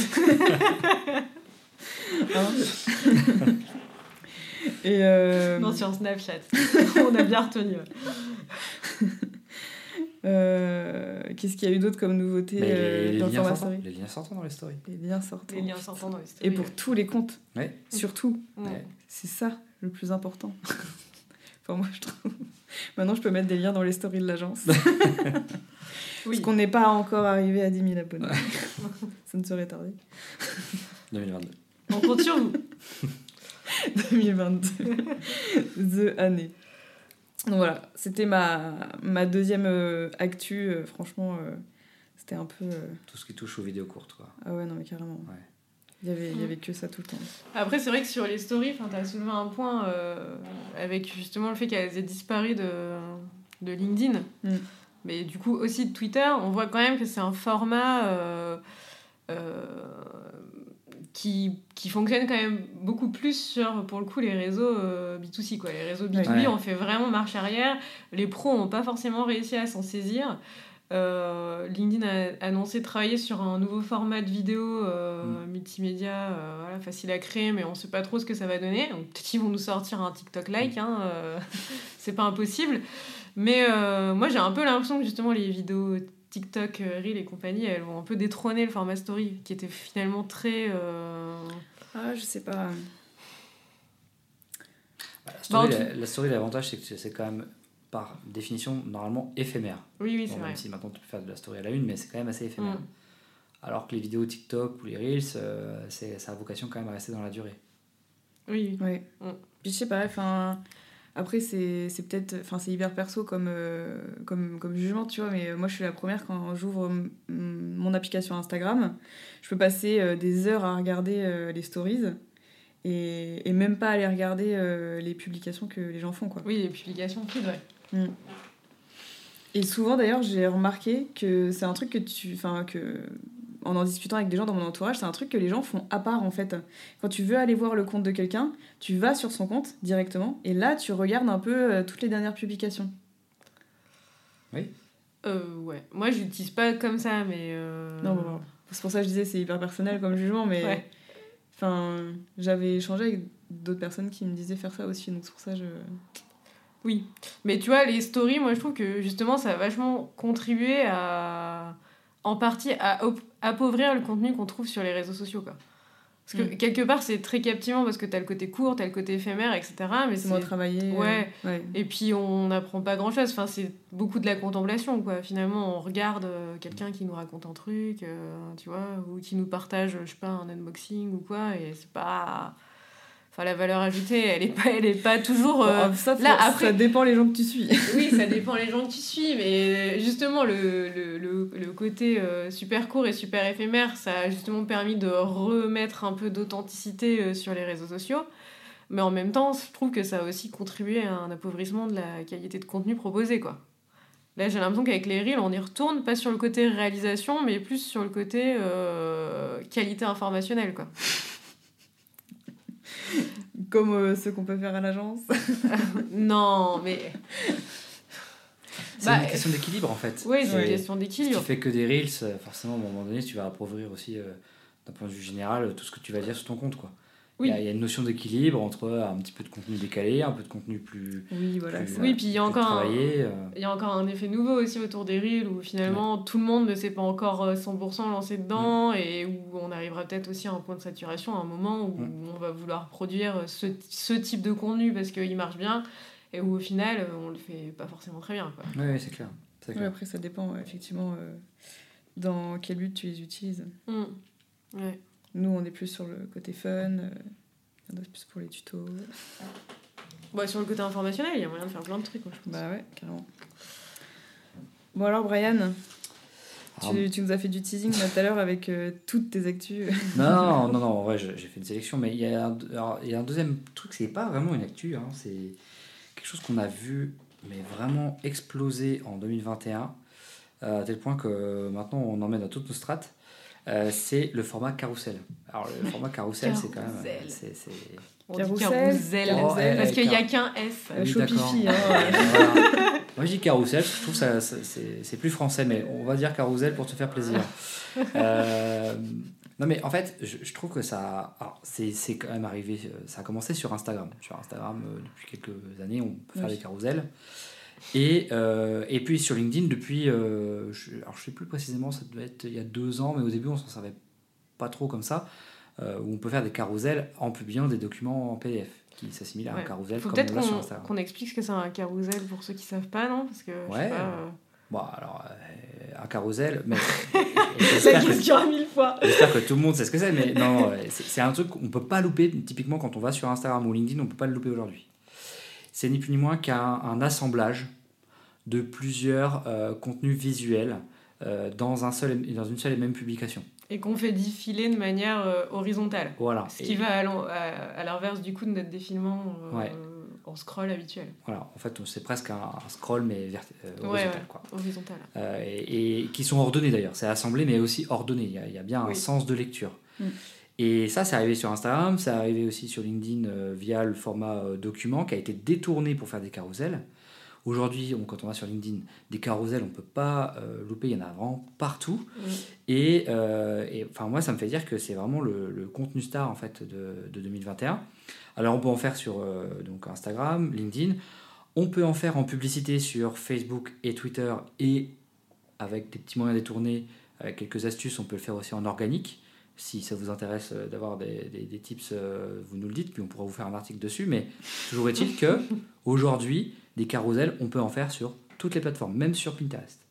Non, sur Snapchat. On a bien retenu. Qu'est-ce qu'il y a eu d'autre comme nouveauté dans le format story ? Les liens sortants dans les stories. Les liens sortants. Les liens sortants dans les stories. Et pour tous les comptes. Ouais. Surtout. Ouais. C'est ça le plus important. Enfin, moi, je trouve. Maintenant, je peux mettre des liens dans les stories de l'agence. Parce qu'on n'est pas encore arrivé à 10 000 abonnés. Ça ne serait tardé. 2022. On compte sur vous. 2022. The année. Donc voilà, c'était ma deuxième actu. Franchement, c'était un peu... Tout ce qui touche aux vidéos courtes, quoi. Ah ouais, non, mais carrément. Ouais. Il y avait que ça tout le temps. Après, c'est vrai que sur les stories, tu as soulevé un point avec justement le fait qu'elles aient disparu de LinkedIn. Mais du coup, aussi de Twitter, on voit quand même que c'est un format qui fonctionne quand même beaucoup plus sur, pour le coup, les réseaux B2C, quoi. Les réseaux B2B, Ouais. on fait vraiment marche arrière. Les pros n'ont pas forcément réussi à s'en saisir. LinkedIn a annoncé travailler sur un nouveau format de vidéo multimédia, voilà, facile à créer, mais on ne sait pas trop ce que ça va donner. Donc, peut-être qu'ils vont nous sortir un TikTok-like, c'est pas impossible. Mais moi, j'ai un peu l'impression que justement les vidéos TikTok, Reel et compagnie, elles vont un peu détrôner le format story, qui était finalement très... Ah, je sais pas. La story, l'avantage, c'est que c'est quand même, par définition, normalement éphémère. Oui, c'est bon, vrai. même si maintenant tu peux faire de la story à la une, mais c'est quand même assez éphémère. Alors que les vidéos TikTok ou les Reels, ça a vocation quand même à rester dans la durée. Oui. Puis je sais pas, enfin... Après, c'est peut-être... Enfin, c'est hyper perso comme jugement, tu vois, mais moi, je suis la première quand j'ouvre mon application Instagram. Je peux passer des heures à regarder les stories et même pas aller regarder les publications que les gens font, quoi. Oui, les publications feed, ouais. Et souvent, d'ailleurs, j'ai remarqué que c'est un truc en discutant avec des gens dans mon entourage, c'est un truc que les gens font à part, en fait. Quand tu veux aller voir le compte de quelqu'un, tu vas sur son compte directement, et là, tu regardes un peu toutes les dernières publications. Oui. Ouais. Moi, je l'utilise pas comme ça, mais... Non, bon, c'est pour ça que je disais, c'est hyper personnel comme jugement, mais... Ouais. Enfin, j'avais échangé avec d'autres personnes qui me disaient faire ça aussi, donc c'est pour ça que je... Oui, mais tu vois, les stories, moi, je trouve que, justement, ça a vachement contribué en partie à appauvrir le contenu qu'on trouve sur les réseaux sociaux, quoi. Parce que quelque part, c'est très captivant parce que t'as le côté court, t'as le côté éphémère, etc. Mais c'est moins travaillé. Ouais. Et puis, on n'apprend pas grand-chose. Enfin, c'est beaucoup de la contemplation, quoi. Finalement, on regarde quelqu'un qui nous raconte un truc, tu vois, ou qui nous partage, je sais pas, un unboxing ou quoi, et c'est pas... Enfin, la valeur ajoutée, elle est pas toujours... Ça dépend les gens que tu suis. Oui, ça dépend les gens que tu suis, mais justement, le côté super court et super éphémère, ça a justement permis de remettre un peu d'authenticité sur les réseaux sociaux. Mais en même temps, je trouve que ça a aussi contribué à un appauvrissement de la qualité de contenu proposé, quoi. Là, j'ai l'impression qu'avec les Reels, on y retourne, pas sur le côté réalisation, mais plus sur le côté qualité informationnelle, quoi. Comme ceux qu'on peut faire à l'agence. Non, mais... C'est une question d'équilibre, en fait. Oui, c'est une question d'équilibre. Si tu fais que des Reels, forcément, à un moment donné, tu vas appauvrir aussi, d'un point de vue général, tout ce que tu vas dire sur ton compte, quoi. Oui. Il y a une notion d'équilibre entre un petit peu de contenu décalé, un peu de contenu plus... Oui, voilà. Oui, puis il y a encore il y a encore un effet nouveau aussi autour des Reels où finalement tout le monde ne s'est pas encore 100% lancé dedans et où on arrivera peut-être aussi à un point de saturation, à un moment où on va vouloir produire ce type de contenu parce qu'il marche bien et où au final on le fait pas forcément très bien, quoi. Oui, c'est clair. Oui, après ça dépend effectivement dans quel but tu les utilises. Ouais. Nous, on est plus sur le côté fun, plus pour les tutos. Bah, sur le côté informationnel, il y a moyen de faire plein de trucs, moi, je pense. Bah ouais, carrément. Bon alors, Brian, tu nous as fait du teasing là, tout à l'heure avec toutes tes actus. Non, en vrai, j'ai fait une sélection, mais il y a un deuxième truc, c'est pas vraiment une actu, hein, c'est quelque chose qu'on a vu, mais vraiment exploser en 2021, à tel point que maintenant on emmène à toutes nos strates. C'est le format carrousel. Alors le format carrousel, c'est quand même... On dit carrousel, parce qu'il n'y a qu'un S. Shopify. Voilà. Moi je dis carrousel, je trouve c'est plus français, mais on va dire carrousel pour te faire plaisir. Non, mais en fait, je trouve que ça. Alors, c'est quand même arrivé. Ça a commencé sur Instagram. Sur Instagram, depuis quelques années, on peut faire des carousels. Et puis sur LinkedIn, depuis. Alors, je sais plus précisément, ça devait être il y a 2 ans, mais au début, on s'en servait pas trop comme ça. Où on peut faire des carousels en publiant des documents en PDF qui s'assimilent à un carousel. Faut comme peut-être on l'a sur Instagram. qu'on explique ce que c'est un carousel pour ceux qui savent pas, non? Parce que je sais pas. Bon, alors, un carousel, mais La question à 1000 fois. J'espère que tout le monde sait ce que c'est, mais non, c'est un truc qu'on ne peut pas louper. Typiquement, quand on va sur Instagram ou LinkedIn, on ne peut pas le louper aujourd'hui. C'est ni plus ni moins qu'un assemblage de plusieurs contenus visuels dans une seule et même publication. Et qu'on fait défiler de manière horizontale. Voilà. Ce qui va à l'inverse du coup de notre défilement en scroll habituel. Voilà, en fait, c'est presque un scroll, mais horizontal. Quoi. Horizontal. Et qui sont ordonnés d'ailleurs. C'est assemblé, mais aussi ordonné. Il y a bien un sens de lecture. Et ça, c'est arrivé sur Instagram, c'est arrivé aussi sur LinkedIn via le format document qui a été détourné pour faire des carousels. Aujourd'hui, quand on va sur LinkedIn, des carousels, on ne peut pas louper, il y en a vraiment partout. Et moi, ça me fait dire que c'est vraiment le contenu star en fait, de 2021. Alors, on peut en faire sur donc Instagram, LinkedIn. On peut en faire en publicité sur Facebook et Twitter. Et avec des petits moyens détournés, avec quelques astuces, on peut le faire aussi en organique. Si ça vous intéresse d'avoir des tips, vous nous le dites, puis on pourra vous faire un article dessus. Mais toujours est-il qu'aujourd'hui, des carousels, on peut en faire sur toutes les plateformes, même sur Pinterest.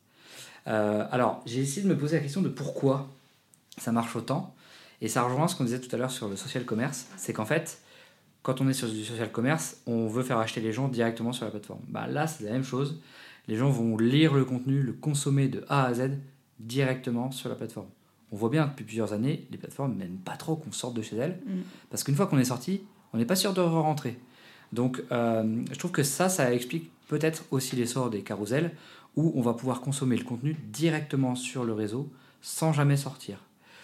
Alors, j'ai essayé de me poser la question de pourquoi ça marche autant. Et ça rejoint ce qu'on disait tout à l'heure sur le social commerce. C'est qu'en fait, quand on est sur du social commerce, on veut faire acheter les gens directement sur la plateforme. Là, c'est la même chose. Les gens vont lire le contenu, le consommer de A à Z directement sur la plateforme. On voit bien depuis plusieurs années, les plateformes n'aiment pas trop qu'on sorte de chez elles. Parce qu'une fois qu'on est sorti, on n'est pas sûr de re-rentrer. Donc, je trouve que ça explique peut-être aussi l'essor des carousels où on va pouvoir consommer le contenu directement sur le réseau sans jamais sortir.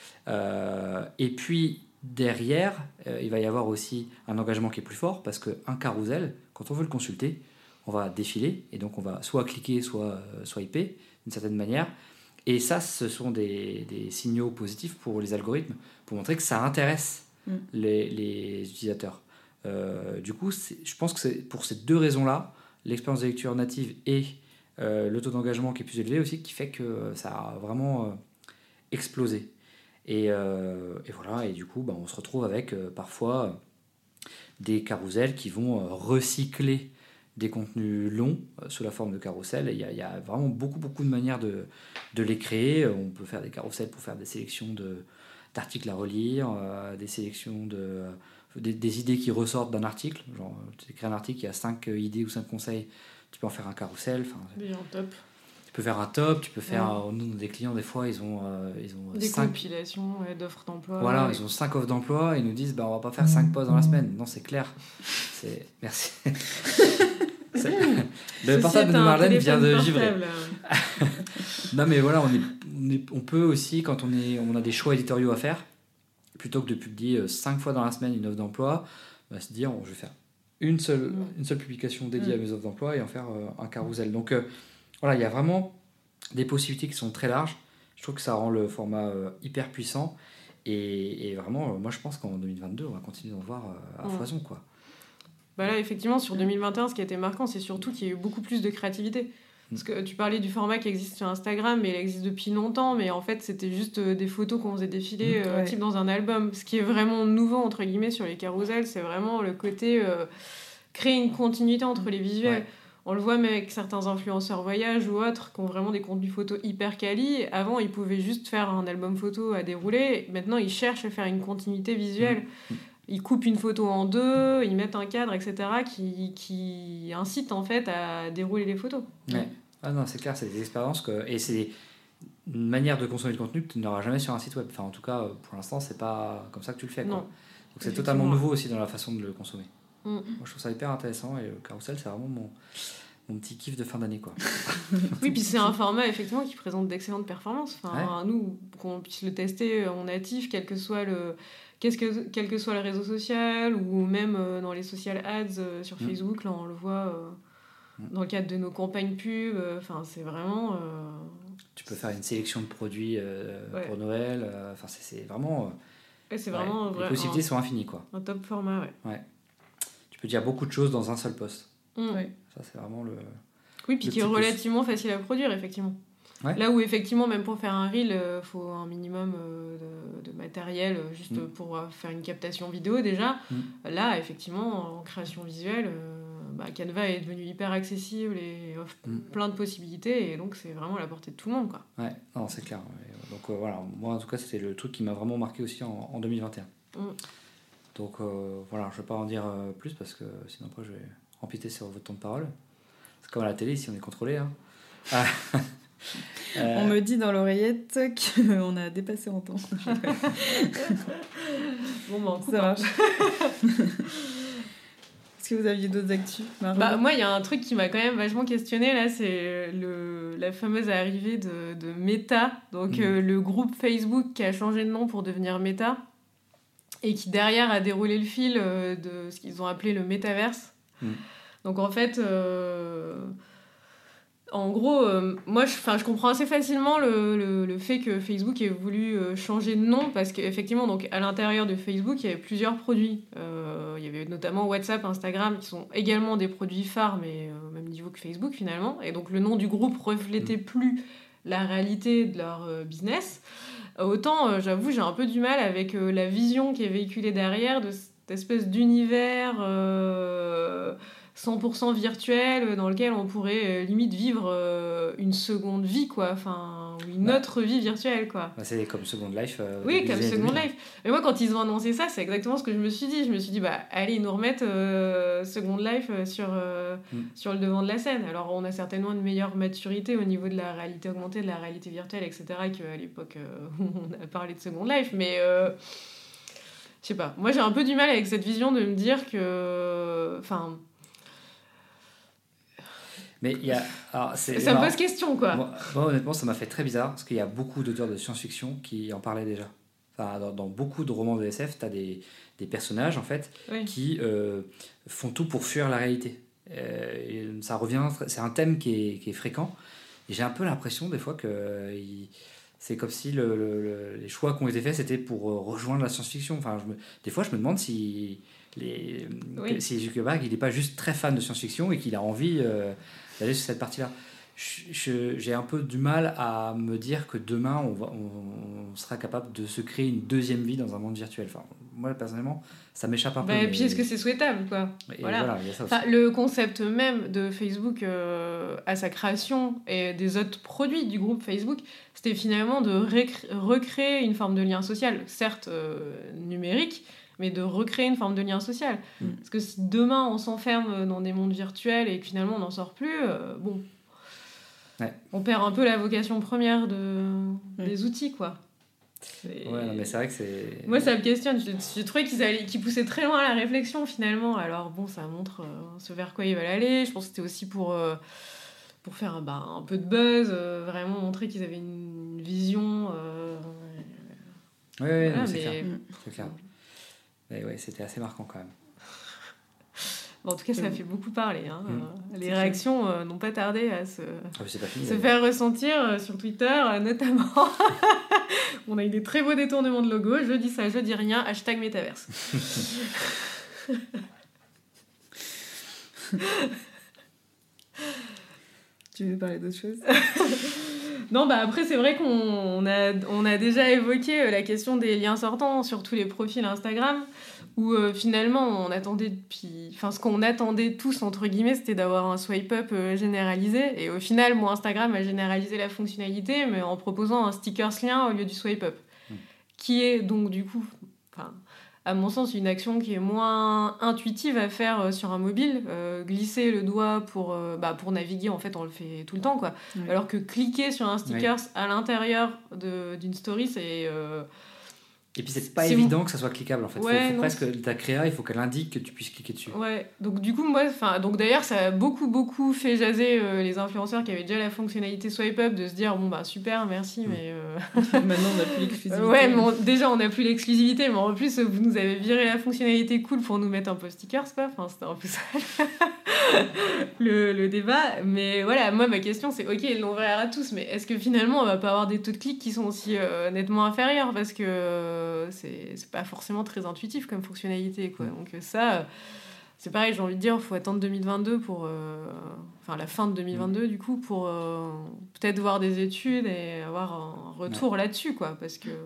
Et puis, derrière, il va y avoir aussi un engagement qui est plus fort parce qu'un carousel, quand on veut le consulter, on va défiler et donc on va soit cliquer, soit swiper d'une certaine manière. Et ça, ce sont des signaux positifs pour les algorithmes pour montrer que ça intéresse les utilisateurs. Du coup, je pense que c'est pour ces deux raisons-là, l'expérience de lecture native et le taux d'engagement qui est plus élevé aussi, qui fait que ça a vraiment explosé. Et voilà, et du coup, on se retrouve avec parfois des carousels qui vont recycler des contenus longs sous la forme de carousels. Il y a vraiment beaucoup de manières de les créer. On peut faire des carousels pour faire des sélections d'articles à relire, des sélections des idées qui ressortent d'un article. Genre, tu écris un article, il y a 5 idées ou 5 conseils, tu peux en faire un carrousel. Bien, top. Tu peux faire un top, tu peux faire... Nous, des clients, des fois, ils ont des compilations d'offres d'emploi. Voilà, ils ont 5 offres d'emploi et ils nous disent on va pas faire 5 posts dans la semaine. Non, c'est clair. Merci. Le portable de Marlène vient de givrer. Non, mais voilà, on peut aussi, quand on a des choix éditoriaux à faire, plutôt que de publier 5 fois dans la semaine une offre d'emploi, se dire je vais faire une seule publication dédiée à mes offres d'emploi et en faire un carousel. Donc voilà, il y a vraiment des possibilités qui sont très larges. Je trouve que ça rend le format hyper puissant et vraiment, moi je pense qu'en 2022, on va continuer d'en voir à foison, quoi. Là, effectivement, sur 2021, ce qui a été marquant, c'est surtout qu'il y a eu beaucoup plus de créativité. Parce que tu parlais du format qui existe sur Instagram, mais il existe depuis longtemps, mais en fait, c'était juste des photos qu'on faisait défiler type dans un album. Ce qui est vraiment nouveau, entre guillemets, sur les carousels, c'est vraiment le côté créer une continuité entre les visuels. Ouais. On le voit même avec certains influenceurs voyage ou autres qui ont vraiment des contenus photos hyper quali. Avant, ils pouvaient juste faire un album photo à dérouler. Maintenant, ils cherchent à faire une continuité visuelle. Ils coupent une photo en deux, ils mettent un cadre, etc., qui incite en fait à dérouler les photos. Ouais. Ah non, c'est clair, c'est des expériences et c'est une manière de consommer le contenu que tu n'auras jamais sur un site web. Enfin, en tout cas, pour l'instant, c'est pas comme ça que tu le fais, quoi. Non. Donc c'est totalement nouveau aussi dans la façon de le consommer. Moi, je trouve ça hyper intéressant et le carrousel, c'est vraiment mon petit kiff de fin d'année, quoi. Oui, puis c'est un format effectivement qui présente d'excellentes performances. Enfin, nous, qu'on puisse le tester en natif, quel que soit le réseau social ou même dans les social ads sur Facebook, là on le voit dans le cadre de nos campagnes pub. C'est vraiment Tu peux faire une sélection de produits pour Noël. Enfin, c'est vraiment... c'est vraiment les possibilités sont infinies, quoi. Un top format, ouais. Tu peux dire beaucoup de choses dans un seul post. Ouais. Ça, c'est vraiment le... Oui, puis qui est relativement facile à produire, effectivement. Ouais. Là où, effectivement, même pour faire un reel, il faut un minimum de matériel juste pour faire une captation vidéo, déjà. Là, effectivement, en création visuelle, Canva est devenu hyper accessible et offre plein de possibilités, et donc c'est vraiment à la portée de tout le monde, quoi. Ouais, non, c'est clair. Donc voilà, moi, en tout cas, c'était le truc qui m'a vraiment marqué aussi en 2021. Donc voilà, je ne vais pas en dire plus, parce que sinon, après, je vais empiéter sur votre temps de parole. C'est comme à la télé, ici, on est contrôlé. Hein. On me dit dans l'oreillette qu'on a dépassé en temps. Bon, ça marche. Est-ce que vous aviez d'autres actus, Margot ? Moi, il y a un truc qui m'a quand même vachement questionné là, c'est la fameuse arrivée de Meta, donc le groupe Facebook qui a changé de nom pour devenir Meta, et qui derrière a déroulé le fil de ce qu'ils ont appelé le métaverse. Donc en fait... En gros, moi, je comprends assez facilement le fait que Facebook ait voulu changer de nom, parce qu'effectivement, donc, à l'intérieur de Facebook, il y avait plusieurs produits. Il y avait notamment WhatsApp, Instagram, qui sont également des produits phares, mais au même niveau que Facebook, finalement. Et donc, le nom du groupe reflétait plus la réalité de leur business. Autant, j'avoue, j'ai un peu du mal avec la vision qui est véhiculée derrière de cette espèce d'univers... 100% virtuel, dans lequel on pourrait limite vivre une seconde vie, quoi, enfin, ou une autre vie virtuelle, quoi. C'est comme Second Life. Oui, comme Second Life. Mais moi, quand ils ont annoncé ça, c'est exactement ce que je me suis dit. Je me suis dit, allez, ils nous remettent Second Life sur le devant de la scène. Alors, on a certainement une meilleure maturité au niveau de la réalité augmentée, de la réalité virtuelle, etc., qu'à l'époque où on a parlé de Second Life, mais... je sais pas. Moi, j'ai un peu du mal avec cette vision de me dire que... Enfin... Mais il y a... Alors, ça me pose question, quoi. Moi, honnêtement, ça m'a fait très bizarre, parce qu'il y a beaucoup d'auteurs de science-fiction qui en parlaient déjà. Enfin, dans beaucoup de romans de SF, tu as des personnages, en fait, qui font tout pour fuir la réalité. Et ça revient... C'est un thème qui est fréquent. Et j'ai un peu l'impression, des fois, que... c'est comme si les choix qui ont été faits, c'était pour rejoindre la science-fiction. Enfin, des fois, je me demande si Zuckerberg, il n'est pas juste très fan de science-fiction et qu'il a envie d'aller sur cette partie-là. J'ai un peu du mal à me dire que demain, on sera capable de se créer une deuxième vie dans un monde virtuel. Enfin, moi, personnellement, ça m'échappe un peu. Et puis, est-ce que c'est souhaitable, quoi ? Voilà, il y a ça aussi. Le concept même de Facebook à sa création et des autres produits du groupe Facebook, c'était finalement de recréer une forme de lien social, certes numérique, mais de recréer une forme de lien social. Parce que si demain, on s'enferme dans des mondes virtuels et que finalement, on n'en sort plus, on perd un peu la vocation première des outils, quoi. Ouais, non, mais c'est vrai que c'est... Moi, ça me questionne. J'ai trouvé qu'ils poussaient très loin la réflexion, finalement. Alors, bon, ça montre ce vers quoi ils veulent aller. Je pense que c'était aussi pour faire un peu de buzz, vraiment montrer qu'ils avaient une vision. Oui, voilà, c'est clair. C'est clair. Mais ouais, c'était assez marquant, quand même. Bon, en tout cas, ça a fait beaucoup parler. Hein. Les réactions n'ont pas tardé à se faire ressentir sur Twitter, notamment. On a eu des très beaux détournements de logo. Je dis ça, je dis rien. #métaverse. Tu veux parler d'autre chose ? Non, après, c'est vrai qu'on a déjà évoqué la question des liens sortants sur tous les profils Instagram, où finalement, on attendait ce qu'on attendait tous, entre guillemets, c'était d'avoir un swipe-up généralisé. Et au final, moi, Instagram a généralisé la fonctionnalité, mais en proposant un stickers lien au lieu du swipe-up. Qui est donc, du coup... à mon sens, une action qui est moins intuitive à faire sur un mobile. Glisser le doigt pour naviguer, en fait, on le fait tout le temps, quoi. Oui. Alors que cliquer sur un sticker à l'intérieur d'une story, Et puis c'est pas évident que ça soit cliquable en fait. Ouais, faut presque ta créa, il faut qu'elle indique que tu puisses cliquer dessus. Ouais, donc du coup donc d'ailleurs ça a beaucoup fait jaser les influenceurs qui avaient déjà la fonctionnalité swipe up de se dire bon bah super merci mais maintenant on n'a plus l'exclusivité. Ouais, mais déjà on n'a plus l'exclusivité, mais en plus vous nous avez viré la fonctionnalité cool pour nous mettre un peu stickers quoi. Enfin c'était un peu ça le débat. Mais voilà, moi ma question c'est ok ils l'ont ouvert à tous, mais est-ce que finalement on va pas avoir des taux de clics qui sont aussi nettement inférieurs parce que c'est pas forcément très intuitif comme fonctionnalité quoi. Donc ça c'est pareil, j'ai envie de dire faut attendre 2022 pour enfin la fin de 2022 du coup pour peut-être voir des études et avoir un retour là-dessus quoi, parce que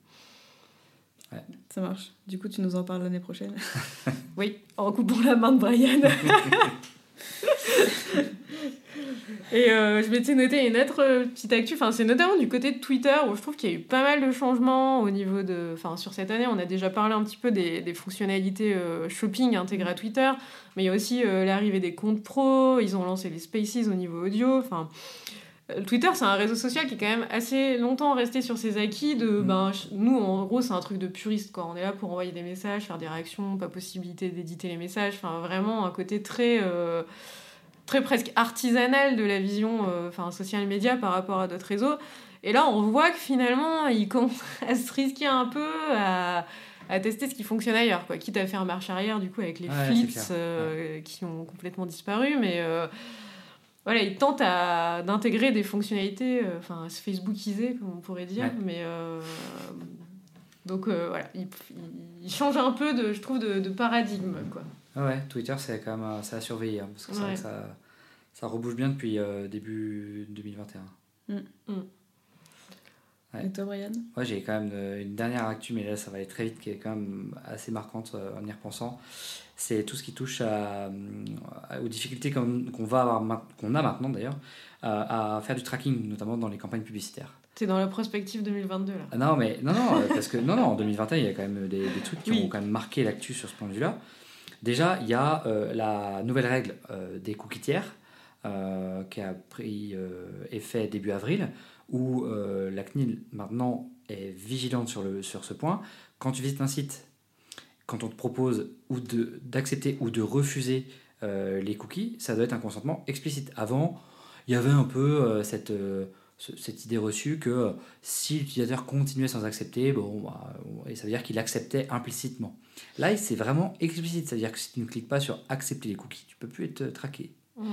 ça marche. Du coup tu nous en parles l'année prochaine. Oui, en coupant la main de Brian. Et je m'étais noté une autre petite actu, enfin, c'est notamment du côté de Twitter où je trouve qu'il y a eu pas mal de changements au niveau de... Enfin, sur cette année, on a déjà parlé un petit peu des fonctionnalités shopping intégrées à Twitter, mais il y a aussi l'arrivée des comptes pro, ils ont lancé les Spaces au niveau audio, enfin... Twitter, c'est un réseau social qui est quand même assez longtemps resté sur ses acquis de... nous, en gros, c'est un truc de puriste, quoi. On est là pour envoyer des messages, faire des réactions, pas possibilité d'éditer les messages, enfin, vraiment un côté très presque artisanal de la vision social media par rapport à d'autres réseaux. Et là, on voit que finalement, ils commencent à se risquer un peu à tester ce qui fonctionne ailleurs, quoi. Quitte à faire marche arrière, du coup, avec les flips qui ont complètement disparu. Mais voilà, ils tentent d'intégrer des fonctionnalités, à se facebookiser, comme on pourrait dire. Ouais. Mais donc, voilà, ils changent un peu, je trouve, de paradigme, quoi. Ouais, Twitter, c'est quand même ça à surveiller, hein, parce que c'est vrai que ça rebouge bien depuis début 2021. Et toi, Brian ? Ouais, j'ai quand même une dernière actu, mais là, ça va aller très vite, qui est quand même assez marquante en y repensant. C'est tout ce qui touche aux difficultés qu'on a maintenant, d'ailleurs, à faire du tracking, notamment dans les campagnes publicitaires. C'est dans la prospective 2022 là. Ah non, parce que en 2021, il y a quand même des trucs qui ont quand même marqué l'actu sur ce point de vue-là. Déjà, il y a la nouvelle règle des cookies tiers qui a pris effet début avril, où la CNIL maintenant est vigilante sur ce point. Quand tu visites un site, quand on te propose d'accepter ou de refuser les cookies, ça doit être un consentement explicite. Avant, il y avait un peu cette idée reçue que si l'utilisateur continuait sans accepter, ça veut dire qu'il acceptait implicitement. Là, c'est vraiment explicite, c'est-à-dire que si tu ne cliques pas sur accepter les cookies, tu ne peux plus être traqué.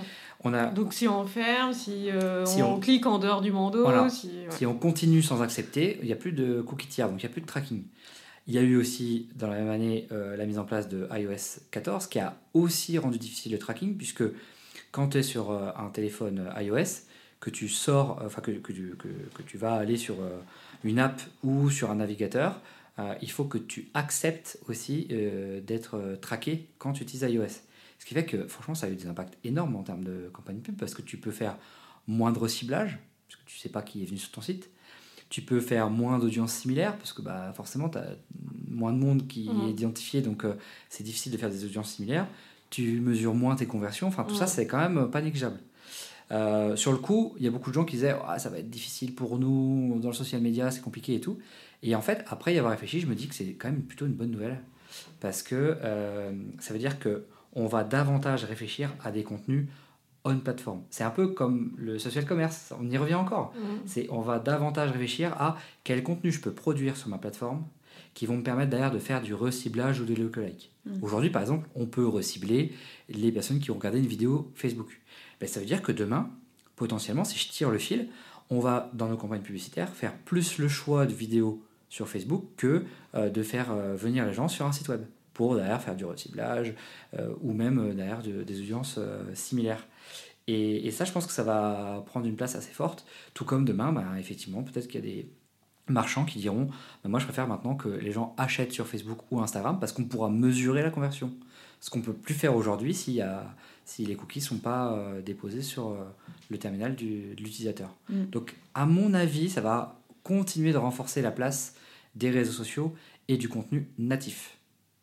Donc si on ferme, si on clique en dehors du bandeau, voilà. Si on continue sans accepter, il n'y a plus de cookies tiers, donc il n'y a plus de tracking. Il y a eu aussi dans la même année la mise en place de iOS 14 qui a aussi rendu difficile le tracking, puisque quand tu es sur un téléphone iOS, que tu sors, que tu vas aller sur une app ou sur un navigateur, il faut que tu acceptes aussi d'être traqué quand tu utilises iOS. Ce qui fait que franchement ça a eu des impacts énormes en termes de campagne pub, parce que tu peux faire moins de reciblage, parce que tu ne sais pas qui est venu sur ton site. Tu peux faire moins d'audience similaire, parce que forcément tu as moins de monde qui est identifié, donc c'est difficile de faire des audiences similaires. Tu mesures moins tes conversions, tout ça c'est quand même pas négligeable. Sur le coup, il y a beaucoup de gens qui disaient ça va être difficile pour nous dans le social media, c'est compliqué et tout. Et en fait, après y avoir réfléchi, je me dis que c'est quand même plutôt une bonne nouvelle, parce que ça veut dire qu'on va davantage réfléchir à des contenus on plateforme. C'est un peu comme le social commerce, on y revient encore. On va davantage réfléchir à quel contenu je peux produire sur ma plateforme qui vont me permettre d'ailleurs de faire du reciblage ou de lookalike. Aujourd'hui, par exemple, on peut recibler les personnes qui ont regardé une vidéo Facebook. Ça veut dire que demain, potentiellement, si je tire le fil, on va, dans nos campagnes publicitaires, faire plus le choix de vidéos sur Facebook que de faire venir les gens sur un site web pour derrière faire du reciblage ou même derrière des audiences similaires. Et ça, je pense que ça va prendre une place assez forte, tout comme demain, effectivement, peut-être qu'il y a des marchands qui diront moi je préfère maintenant que les gens achètent sur Facebook ou Instagram parce qu'on pourra mesurer la conversion, ce qu'on ne peut plus faire aujourd'hui si les cookies ne sont pas déposés sur le terminal de l'utilisateur. Donc à mon avis, ça va continuer de renforcer la place des réseaux sociaux et du contenu natif.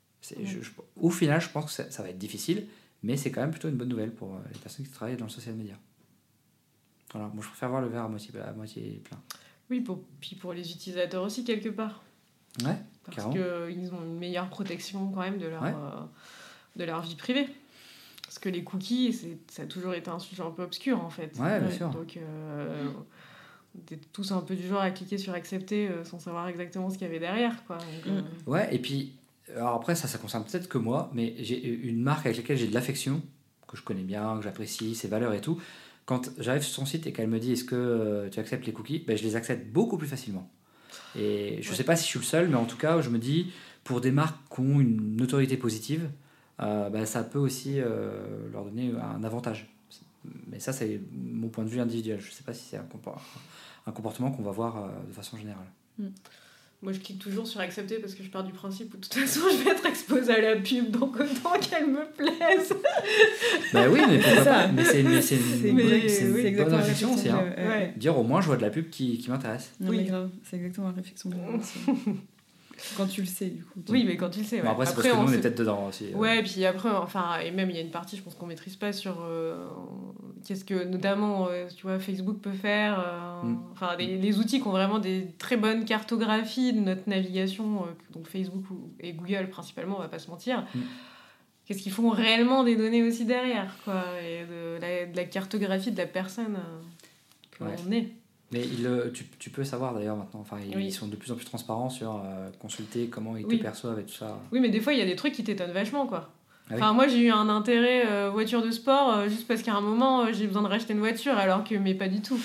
Au final, je pense que ça va être difficile, mais c'est quand même plutôt une bonne nouvelle pour les personnes qui travaillent dans le social media. Voilà, moi je préfère voir le verre à moitié plein. Oui, puis pour les utilisateurs aussi, quelque part. Ouais, parce carrément. qu'ils ont une meilleure protection quand même de leur vie privée. Parce que les cookies, ça a toujours été un sujet un peu obscur en fait. Ouais, bien sûr. Donc on était tous un peu du genre à cliquer sur accepter sans savoir exactement ce qu'il y avait derrière, quoi. Donc, Ouais, et puis, alors après, ça concerne peut-être que moi, mais j'ai une marque avec laquelle j'ai de l'affection, que je connais bien, que j'apprécie, ses valeurs et tout. Quand j'arrive sur son site et qu'elle me dit est-ce que tu acceptes les cookies, je les accepte beaucoup plus facilement. Et je sais pas si je suis le seul, mais en tout cas, je me dis, pour des marques qui ont une notoriété positive, ça peut aussi leur donner un avantage. Mais ça, c'est mon point de vue individuel. Je sais pas si c'est un comportement qu'on va voir de façon générale. Moi, je clique toujours sur accepter parce que je pars du principe où de toute façon, je vais être exposée à la pub, donc autant qu'elle me plaise. Oui, mais pourquoi pas. Mais c'est une c'est bonne réflexion aussi. Hein. Ouais. Dire au moins, je vois de la pub qui m'intéresse. Non, mais grave, c'est exactement la réflexion. Quand tu le sais, du coup. Oui, mais quand tu le sais. Ouais. Bon, après, c'est parce que nous, on est peut-être dedans aussi. Ouais, et puis après, et même il y a une partie, je pense qu'on maîtrise pas sur qu'est-ce que, notamment, tu vois, Facebook peut faire. Les outils qui ont vraiment des très bonnes cartographies de notre navigation, donc Facebook et Google principalement, on va pas se mentir. Qu'est-ce qu'ils font réellement des données aussi derrière, quoi, et de la cartographie de la personne qu'on est. Mais tu peux savoir d'ailleurs maintenant, ils sont de plus en plus transparents sur consulter comment ils te perçoivent et tout ça. Oui, mais des fois il y a des trucs qui t'étonnent vachement, quoi. Ah oui. Moi j'ai eu un intérêt voiture de sport juste parce qu'à un moment j'ai besoin de racheter une voiture alors que mais pas du tout.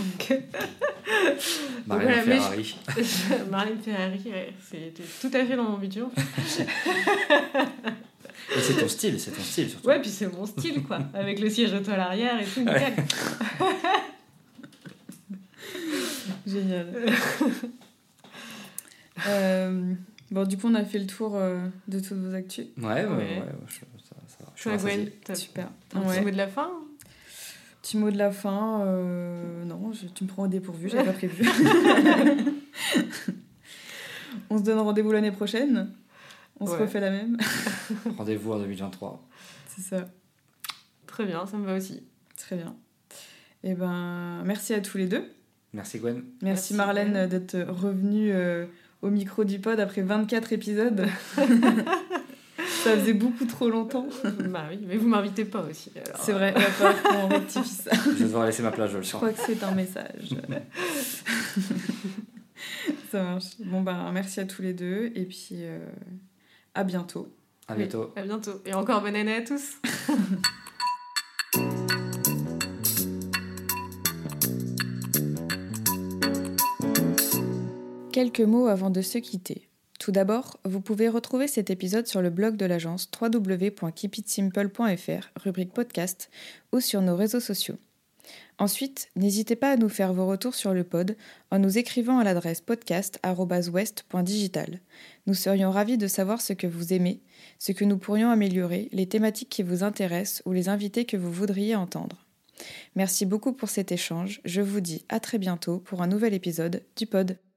Marlène Ferrari. Marlène Ferrari, ouais, c'était tout à fait dans mon budget. Et c'est ton style surtout. Ouais, puis c'est mon style, quoi, avec le siège auto à l'arrière et tout, nickel. Génial. Du coup, on a fait le tour de toutes vos actus. Ouais. Je suis rassasié. Super. Un petit mot de la fin ? Petit mot de la fin, non, tu me prends au dépourvu, j'avais pas prévu. On se donne rendez-vous l'année prochaine. On se refait la même. Rendez-vous en 2023. C'est ça. Très bien, ça me va aussi. Très bien. Et merci à tous les deux. Merci Gwen. Merci Marlène Gwen. D'être revenue au micro du pod après 24 épisodes. Ça faisait beaucoup trop longtemps. Oui, mais vous m'invitez pas aussi. Alors... C'est vrai, il va falloir qu'on rectifie ça. Je vais devoir laisser ma place, je le sens. Je crois que c'est un message. Ça marche. Merci à tous les deux et puis à bientôt. À bientôt. À bientôt. Et encore bonne année à tous. Quelques mots avant de se quitter. Tout d'abord, vous pouvez retrouver cet épisode sur le blog de l'agence www.keepitsimple.fr, rubrique podcast, ou sur nos réseaux sociaux. Ensuite, n'hésitez pas à nous faire vos retours sur le pod en nous écrivant à l'adresse podcast@west.digital. Nous serions ravis de savoir ce que vous aimez, ce que nous pourrions améliorer, les thématiques qui vous intéressent ou les invités que vous voudriez entendre. Merci beaucoup pour cet échange. Je vous dis à très bientôt pour un nouvel épisode du pod.